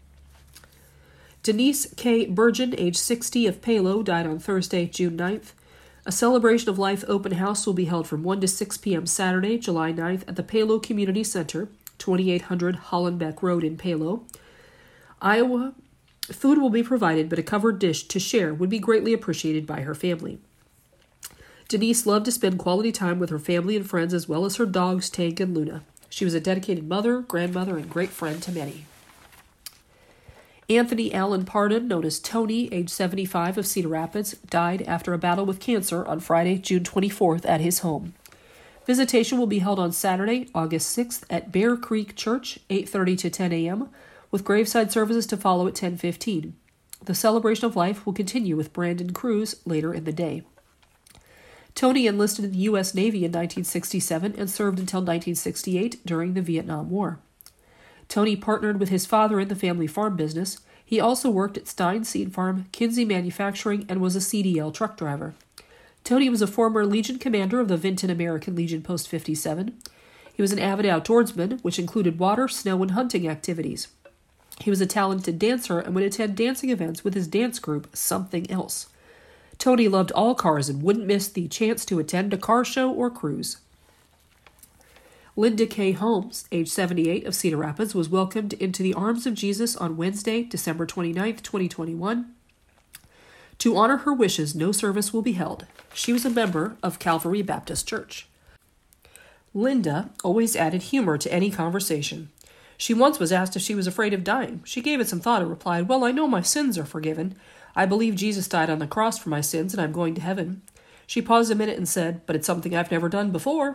Denise K. Burgeon, age sixty, of Palo, died on Thursday, June ninth. A celebration of life open house will be held from one to six p.m. Saturday, July ninth, at the Palo Community Center, twenty-eight hundred Hollenbeck Road in Palo. Iowa food will be provided, but a covered dish to share would be greatly appreciated by her family. Denise loved to spend quality time with her family and friends, as well as her dogs, Tank and Luna. She was a dedicated mother, grandmother, and great friend to many. Anthony Allen Pardon, known as Tony, age seventy-five, of Cedar Rapids, died after a battle with cancer on Friday, June twenty-fourth, at his home. Visitation will be held on Saturday, August sixth, at Bear Creek Church, eight thirty to ten a.m., with graveside services to follow at ten fifteen. The celebration of life will continue with Brandon Cruz later in the day. Tony enlisted in the U S Navy in nineteen sixty-seven and served until nineteen sixty-eight during the Vietnam War. Tony partnered with his father in the family farm business. He also worked at Stein Seed Farm, Kinsey Manufacturing, and was a C D L truck driver. Tony was a former Legion commander of the Vinton American Legion Post fifty-seven. He was an avid outdoorsman, which included water, snow, and hunting activities. He was a talented dancer and would attend dancing events with his dance group, Something Else. Tony loved all cars and wouldn't miss the chance to attend a car show or cruise. Linda K. Holmes, age seventy-eight, of Cedar Rapids, was welcomed into the arms of Jesus on Wednesday, December twenty-ninth, twenty twenty-one. To honor her wishes, no service will be held. She was a member of Calvary Baptist Church. Linda always added humor to any conversation. She once was asked if she was afraid of dying. She gave it some thought and replied, "Well, I know my sins are forgiven. I believe Jesus died on the cross for my sins and I'm going to heaven." She paused a minute and said, "But it's something I've never done before."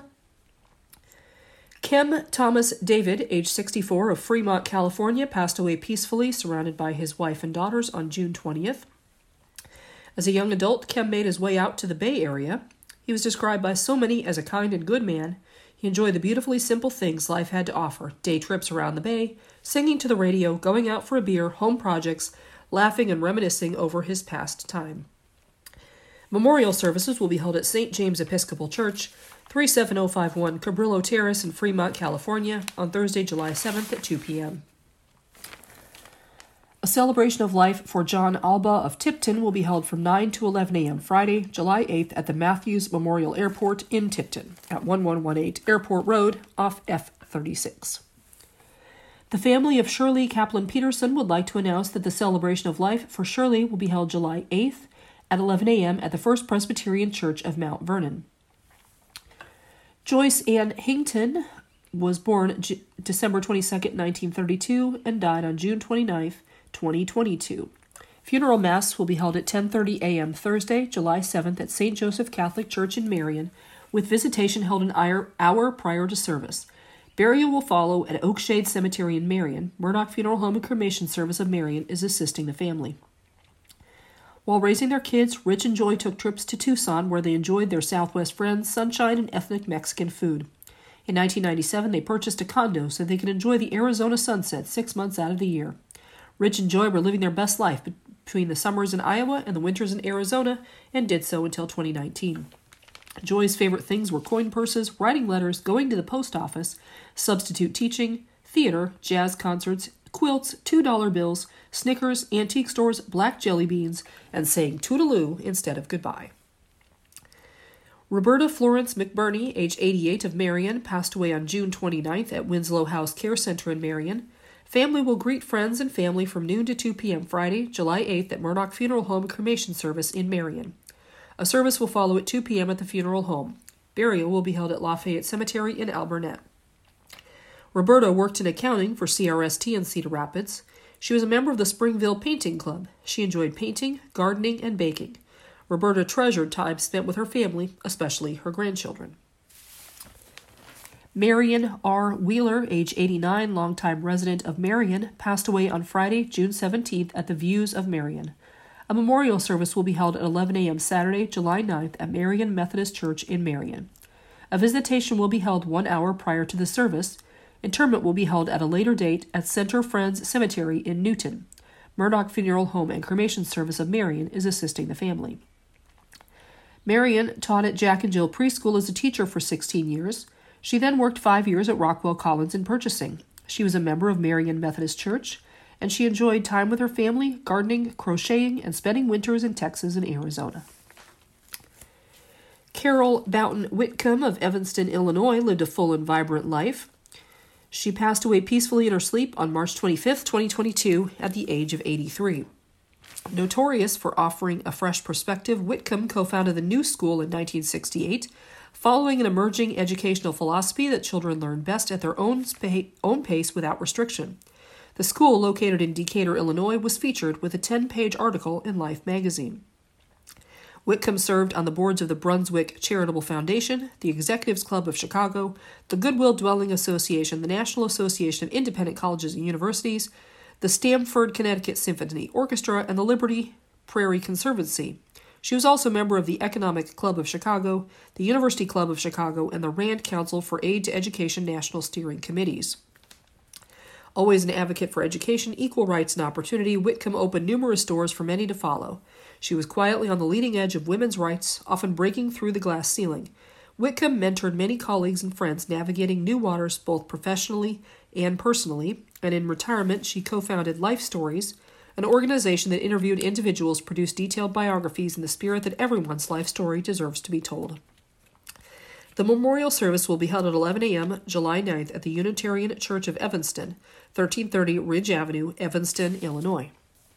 Kim Thomas David, age sixty-four, of Fremont, California, passed away peacefully, surrounded by his wife and daughters, on June twentieth. As a young adult, Kim made his way out to the Bay Area. He was described by so many as a kind and good man. He enjoyed the beautifully simple things life had to offer: day trips around the Bay, singing to the radio, going out for a beer, home projects, laughing and reminiscing over his past time. Memorial services will be held at Saint James Episcopal Church, three seven zero five one Cabrillo Terrace in Fremont, California, on Thursday, July seventh at two p.m. A celebration of life for John Alba of Tipton will be held from nine to eleven a.m. Friday, July eighth at the Matthews Memorial Airport in Tipton at eleven eighteen Airport Road off F thirty-six. The family of Shirley Kaplan Peterson would like to announce that the celebration of life for Shirley will be held July eighth at eleven a.m. at the First Presbyterian Church of Mount Vernon. Joyce Ann Hington was born J- December twenty-second, nineteen thirty-two, and died on June twenty-ninth, twenty twenty-two. Funeral Mass will be held at ten thirty a.m. Thursday, July seventh at Saint Joseph Catholic Church in Marion, with visitation held an hour prior to service. Burial will follow at Oakshade Cemetery in Marion. Murdoch Funeral Home and Cremation Service of Marion is assisting the family. While raising their kids, Rich and Joy took trips to Tucson, where they enjoyed their Southwest friends, sunshine, and ethnic Mexican food. In nineteen ninety-seven, they purchased a condo so they could enjoy the Arizona sunset six months out of the year. Rich and Joy were living their best life between the summers in Iowa and the winters in Arizona, and did so until twenty nineteen. Joy's favorite things were coin purses, writing letters, going to the post office, substitute teaching, theater, jazz concerts, quilts, two dollar bills, Snickers, antique stores, black jelly beans, and saying toodaloo instead of goodbye. Roberta Florence McBurney, age eighty-eight, of Marion, passed away on June twenty-ninth at Winslow House Care Center in Marion. Family will greet friends and family from noon to two p.m. Friday, July eighth at Murdoch Funeral Home Cremation Service in Marion. A service will follow at two p.m. at the funeral home. Burial will be held at Lafayette Cemetery in Alburnett. Roberta worked in accounting for C R S T in Cedar Rapids. She was a member of the Springville Painting Club. She enjoyed painting, gardening, and baking. Roberta treasured time spent with her family, especially her grandchildren. Marion R. Wheeler, age eighty-nine, longtime resident of Marion, passed away on Friday, June seventeenth at the Views of Marion. A memorial service will be held at eleven a.m. Saturday, July ninth at Marion Methodist Church in Marion. A visitation will be held one hour prior to the service. Interment will be held at a later date at Center Friends Cemetery in Newton. Murdoch Funeral Home and Cremation Service of Marion is assisting the family. Marion taught at Jack and Jill Preschool as a teacher for sixteen years. She then worked five years at Rockwell Collins in purchasing. She was a member of Marion Methodist Church, and she enjoyed time with her family, gardening, crocheting, and spending winters in Texas and Arizona. Carol Boughton Whitcomb of Evanston, Illinois, lived a full and vibrant life. She passed away peacefully in her sleep on March twenty-fifth, twenty twenty-two, at the age of eighty-three. Notorious for offering a fresh perspective, Whitcomb co-founded the New School in nineteen sixty-eight, following an emerging educational philosophy that children learn best at their own, spa- own pace without restriction. The school, located in Decatur, Illinois, was featured with a ten-page article in Life magazine. Whitcomb served on the boards of the Brunswick Charitable Foundation, the Executives Club of Chicago, the Goodwill Dwelling Association, the National Association of Independent Colleges and Universities, the Stamford, Connecticut Symphony Orchestra, and the Liberty Prairie Conservancy. She was also a member of the Economic Club of Chicago, the University Club of Chicago, and the Rand Council for Aid to Education National Steering Committees. Always an advocate for education, equal rights, and opportunity, Whitcomb opened numerous doors for many to follow. She was quietly on the leading edge of women's rights, often breaking through the glass ceiling. Whitcomb mentored many colleagues and friends navigating new waters both professionally and personally, and in retirement she co-founded Life Stories, an organization that interviewed individuals, produced detailed biographies in the spirit that everyone's life story deserves to be told. The memorial service will be held at eleven a.m. July ninth at the Unitarian Church of Evanston, thirteen thirty Ridge Avenue, Evanston, Illinois.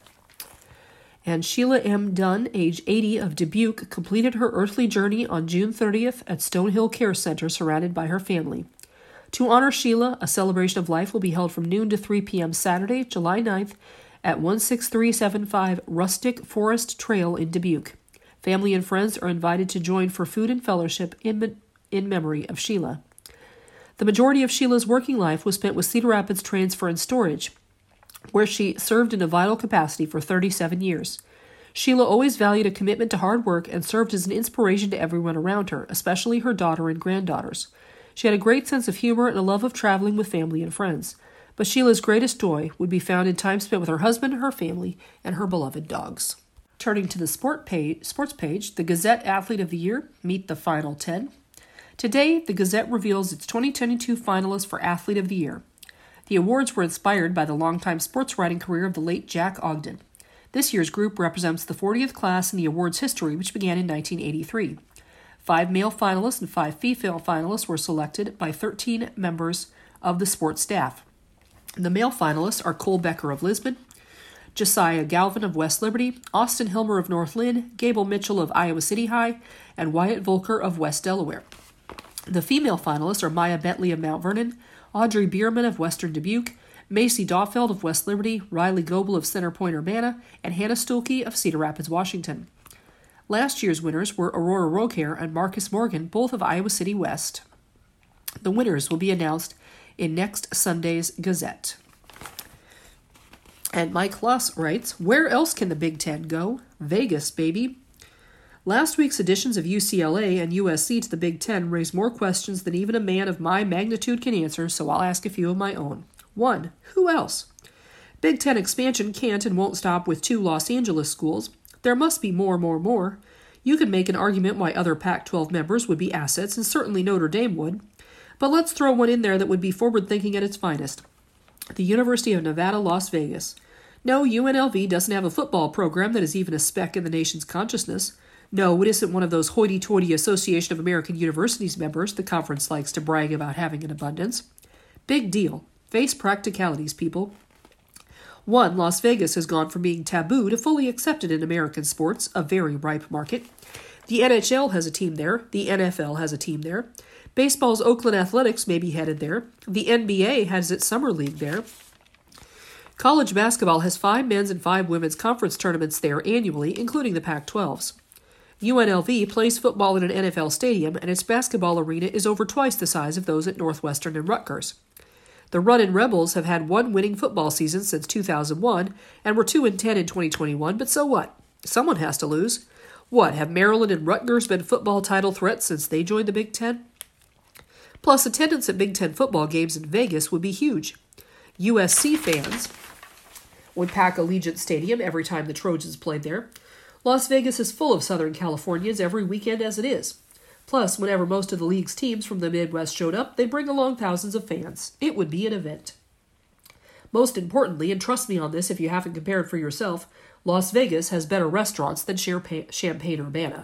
And Sheila M. Dunn, age eighty, of Dubuque, completed her earthly journey on June thirtieth at Stonehill Care Center, surrounded by her family. To honor Sheila, a celebration of life will be held from noon to three p.m. Saturday, July ninth, at one six three seven five Rustic Forest Trail in Dubuque. Family and friends are invited to join for food and fellowship in, in memory of Sheila. The majority of Sheila's working life was spent with Cedar Rapids Transfer and Storage, where she served in a vital capacity for thirty-seven years. Sheila always valued a commitment to hard work and served as an inspiration to everyone around her, especially her daughter and granddaughters. She had a great sense of humor and a love of traveling with family and friends. But Sheila's greatest joy would be found in time spent with her husband, her family, and her beloved dogs. Turning to the sport page, sports page, the Gazette Athlete of the Year, meet the final ten. Today, the Gazette reveals its twenty twenty-two finalists for Athlete of the Year. The awards were inspired by the longtime sports writing career of the late Jack Ogden. This year's group represents the fortieth class in the awards history, which began in nineteen eighty-three. Five male finalists and five female finalists were selected by thirteen members of the sports staff. The male finalists are Cole Becker of Lisbon, Josiah Galvin of West Liberty, Austin Hilmer of North Lynn, Gable Mitchell of Iowa City High, and Wyatt Volker of West Delaware. The female finalists are Maya Bentley of Mount Vernon, Audrey Bierman of Western Dubuque, Macy Dawfeld of West Liberty, Riley Goebel of Center Point, Urbana, and Hannah Stuelke of Cedar Rapids, Washington. Last year's winners were Aurora Roquer and Marcus Morgan, both of Iowa City West. The winners will be announced in next Sunday's Gazette. And Mike Loss writes, where else can the Big Ten go? Vegas, baby. Last week's additions of U C L A and U S C to the Big Ten raised more questions than even a man of my magnitude can answer, so I'll ask a few of my own. One, who else? Big Ten expansion can't and won't stop with two Los Angeles schools. There must be more, more, more. You could make an argument why other Pac twelve members would be assets, and certainly Notre Dame would. But let's throw one in there that would be forward-thinking at its finest. The University of Nevada, Las Vegas. No, U N L V doesn't have a football program that is even a speck in the nation's consciousness. No, it isn't one of those hoity-toity Association of American Universities members the conference likes to brag about having in abundance. Big deal. Face practicalities, people. One, Las Vegas has gone from being taboo to fully accepted in American sports, a very ripe market. The N H L has a team there. The N F L has a team there. Baseball's Oakland Athletics may be headed there. The N B A has its summer league there. College basketball has five men's and five women's conference tournaments there annually, including the Pac twelves. U N L V plays football in an N F L stadium, and its basketball arena is over twice the size of those at Northwestern and Rutgers. The Runnin' Rebels have had one winning football season since two thousand one, and were two and ten in twenty twenty-one, but so what? Someone has to lose. What, have Maryland and Rutgers been football title threats since they joined the Big Ten? Plus, attendance at Big Ten football games in Vegas would be huge. U S C fans would pack Allegiant Stadium every time the Trojans played there. Las Vegas is full of Southern Californians every weekend as it is. Plus, whenever most of the league's teams from the Midwest showed up, they'd bring along thousands of fans. It would be an event. Most importantly, and trust me on this if you haven't compared for yourself, Las Vegas has better restaurants than Champaign-Urbana.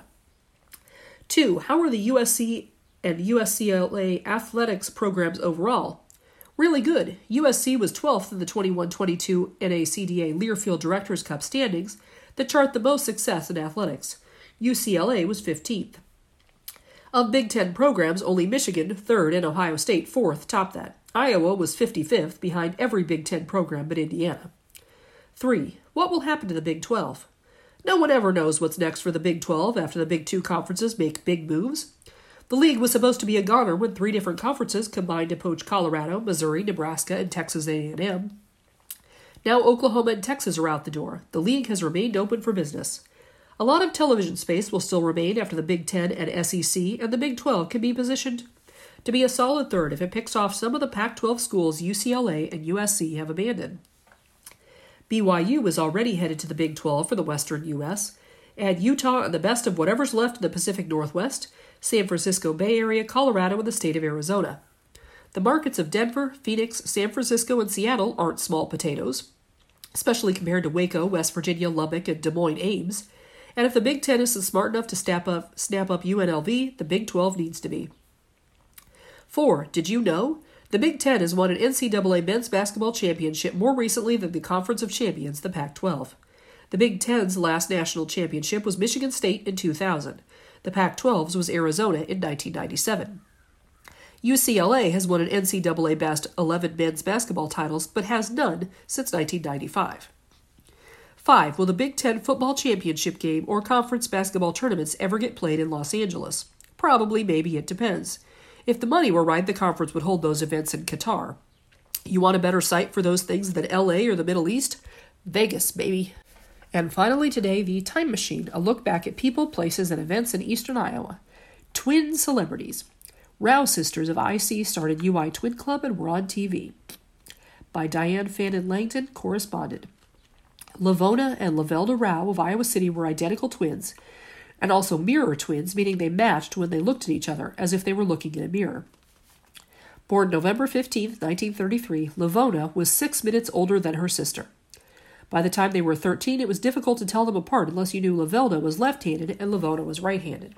Two, how are the U S C and U S C L A athletics programs overall? Really good. U S C was twelfth in the twenty-one twenty-two N A C D A Learfield Directors' Cup standings that chart the most success in athletics. U C L A was fifteenth. Of Big Ten programs, only Michigan, third, and Ohio State, fourth, topped that. Iowa was fifty-fifth, behind every Big Ten program but Indiana. Three. What will happen to the Big twelve? No one ever knows what's next for the Big twelve after the Big Two conferences make big moves. The league was supposed to be a goner when three different conferences combined to poach Colorado, Missouri, Nebraska, and Texas A and M. Now Oklahoma and Texas are out the door. The league has remained open for business. A lot of television space will still remain after the Big Ten and S E C, and the Big twelve can be positioned to be a solid third if it picks off some of the Pac twelve schools U C L A and U S C have abandoned. B Y U is already headed to the Big twelve for the Western U S, and Utah and the best of whatever's left in the Pacific Northwest, San Francisco Bay Area, Colorado, and the state of Arizona. The markets of Denver, Phoenix, San Francisco, and Seattle aren't small potatoes, especially compared to Waco, West Virginia, Lubbock, and Des Moines, Ames. And if the Big Ten isn't smart enough to snap up, snap up U N L V, the Big twelve needs to be. Four. Did you know? The Big Ten has won an N C double A men's basketball championship more recently than the Conference of Champions, the Pac twelve. The Big Ten's last national championship was Michigan State in two thousand. The Pac twelve's was Arizona in nineteen ninety-seven. U C L A has won an N C double A Best eleven men's basketball titles, but has none since nineteen ninety-five. Five. Will the Big Ten football championship game or conference basketball tournaments ever get played in Los Angeles? Probably, maybe, it depends. If the money were right, the conference would hold those events in Qatar. You want a better site for those things than L A or the Middle East? Vegas, baby. And finally today, the Time Machine, a look back at people, places, and events in eastern Iowa. Twin celebrities. Rouse sisters of I C started U I Twin Club and were on T V. By Diane Fannin Langton, correspondent. Lavona and Lavelda Rao of Iowa City were identical twins, and also mirror twins, meaning they matched when they looked at each other, as if they were looking in a mirror. Born November fifteenth, nineteen thirty-three, Lavona was six minutes older than her sister. By the time they were thirteen, it was difficult to tell them apart unless you knew Lavelda was left-handed and Lavona was right-handed.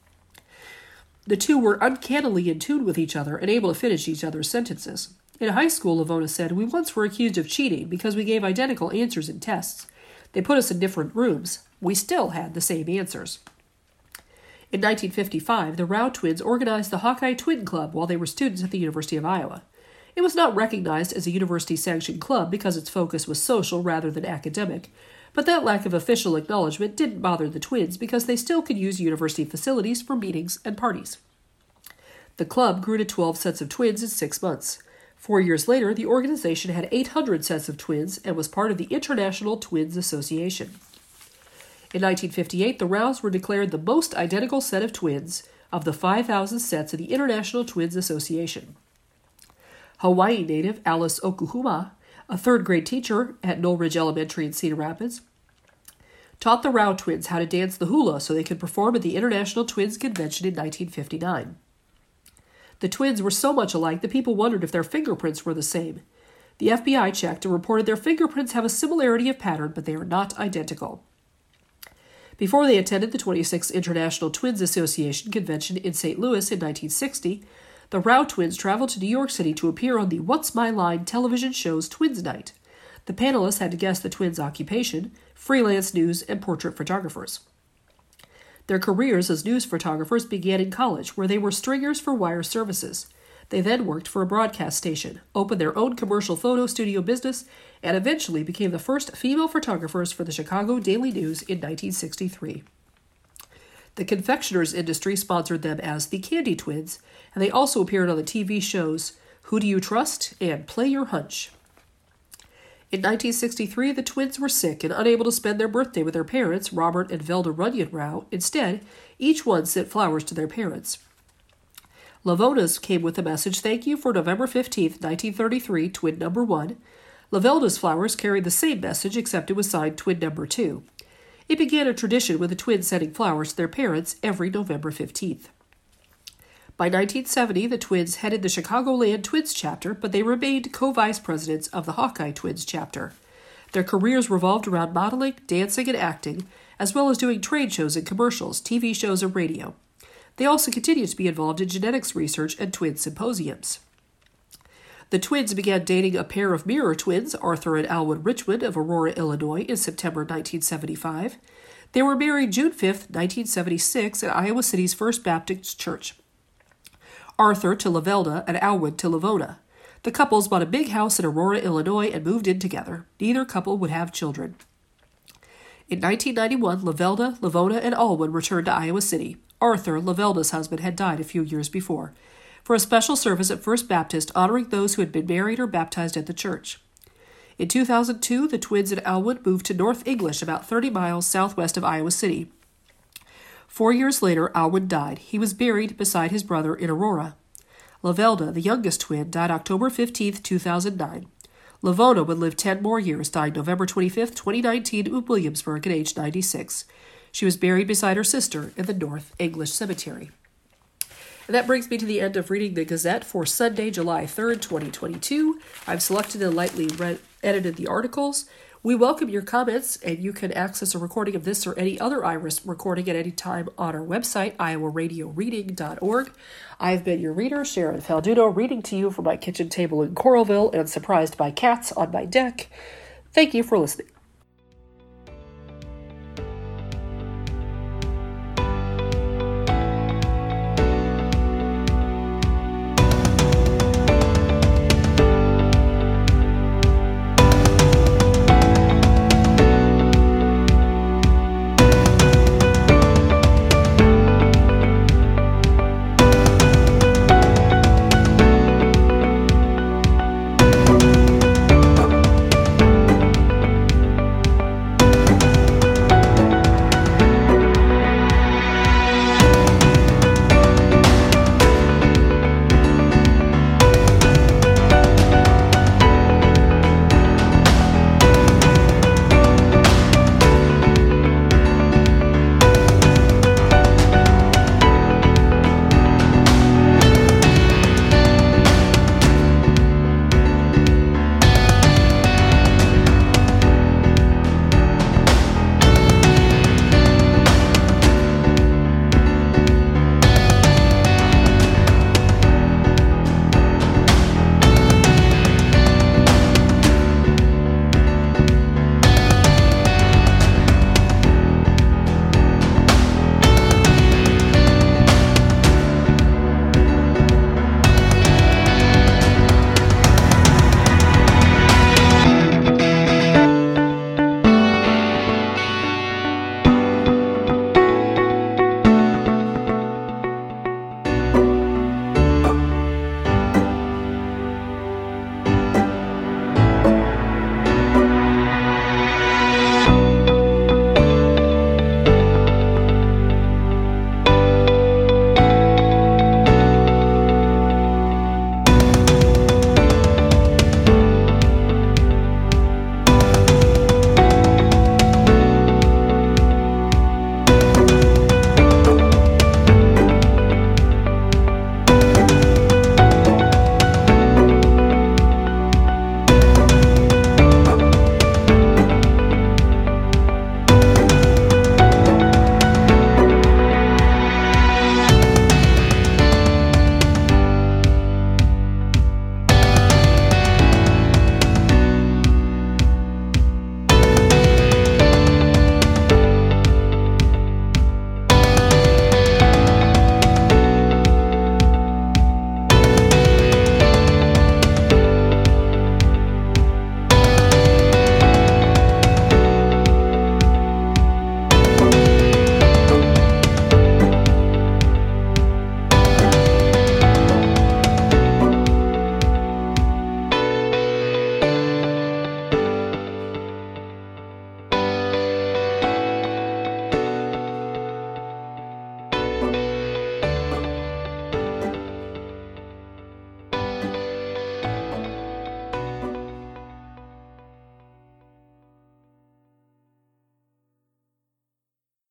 The two were uncannily in tune with each other and able to finish each other's sentences. In high school, Lavona said, "We once were accused of cheating because we gave identical answers in tests. They put us in different rooms. We still had the same answers." In nineteen fifty-five, the Rao twins organized the Hawkeye Twin Club while they were students at the University of Iowa. It was not recognized as a university-sanctioned club because its focus was social rather than academic, but that lack of official acknowledgement didn't bother the twins because they still could use university facilities for meetings and parties. The club grew to twelve sets of twins in six months. Four years later, the organization had eight hundred sets of twins and was part of the International Twins Association. In nineteen fifty-eight, the Rows were declared the most identical set of twins of the five thousand sets of the International Twins Association. Hawaii native Alice Okuhuma, a third-grade teacher at Knoll Ridge Elementary in Cedar Rapids, taught the Rao twins how to dance the hula so they could perform at the International Twins Convention in nineteen fifty-nine. The twins were so much alike that people wondered if their fingerprints were the same. The F B I checked and reported their fingerprints have a similarity of pattern, but they are not identical. Before they attended the twenty-sixth International Twins Association Convention in Saint Louis in nineteen sixty, the Rao twins traveled to New York City to appear on the What's My Line television show's Twins Night. The panelists had to guess the twins' occupation, freelance news, and portrait photographers. Their careers as news photographers began in college, where they were stringers for wire services. They then worked for a broadcast station, opened their own commercial photo studio business, and eventually became the first female photographers for the Chicago Daily News in nineteen sixty-three. The confectioners industry sponsored them as the Candy Twins, and they also appeared on the T V shows Who Do You Trust and Play Your Hunch. In nineteen sixty-three, the twins were sick and unable to spend their birthday with their parents, Robert and Velda Runyon Rao. Instead, each one sent flowers to their parents. Lavona's came with the message, "Thank you for November fifteenth, nineteen thirty-three, twin number one." Lavelda's flowers carried the same message, except it was signed twin number two. It began a tradition with the twins sending flowers to their parents every November fifteenth. By nineteen seventy, the twins headed the Chicagoland Twins chapter, but they remained co-vice presidents of the Hawkeye Twins chapter. Their careers revolved around modeling, dancing, and acting, as well as doing trade shows and commercials, T V shows, and radio. They also continued to be involved in genetics research and twin symposiums. The twins began dating a pair of mirror twins, Arthur and Alwyn Richmond of Aurora, Illinois, in September nineteen seventy-five. They were married June fifth, nineteen seventy-six, at Iowa City's First Baptist Church. Arthur to Lavelda and Alwyn to Lavona. The couples bought a big house in Aurora, Illinois, and moved in together. Neither couple would have children. In nineteen ninety-one, Lavelda, Lavona, and Alwyn returned to Iowa City. Arthur, Lavelda's husband, had died a few years before, for a special service at First Baptist honoring those who had been married or baptized at the church. In two thousand two, the twins and Alwyn moved to North English, about thirty miles southwest of Iowa City. Four years later, Alwyn died. He was buried beside his brother in Aurora. Lavelda, the youngest twin, died October fifteenth, two thousand nine. Lavona would live ten more years, dying November twenty-fifth, twenty nineteen in Williamsburg at age ninety-six. She was buried beside her sister in the North English Cemetery. And that brings me to the end of reading the Gazette for Sunday, July third, twenty twenty-two. I've selected and lightly read, edited the articles. We welcome your comments, and you can access a recording of this or any other Iris recording at any time on our website, iowa radio reading dot org. I've been your reader, Sharon Falduno, reading to you from my kitchen table in Coralville and surprised by cats on my deck. Thank you for listening.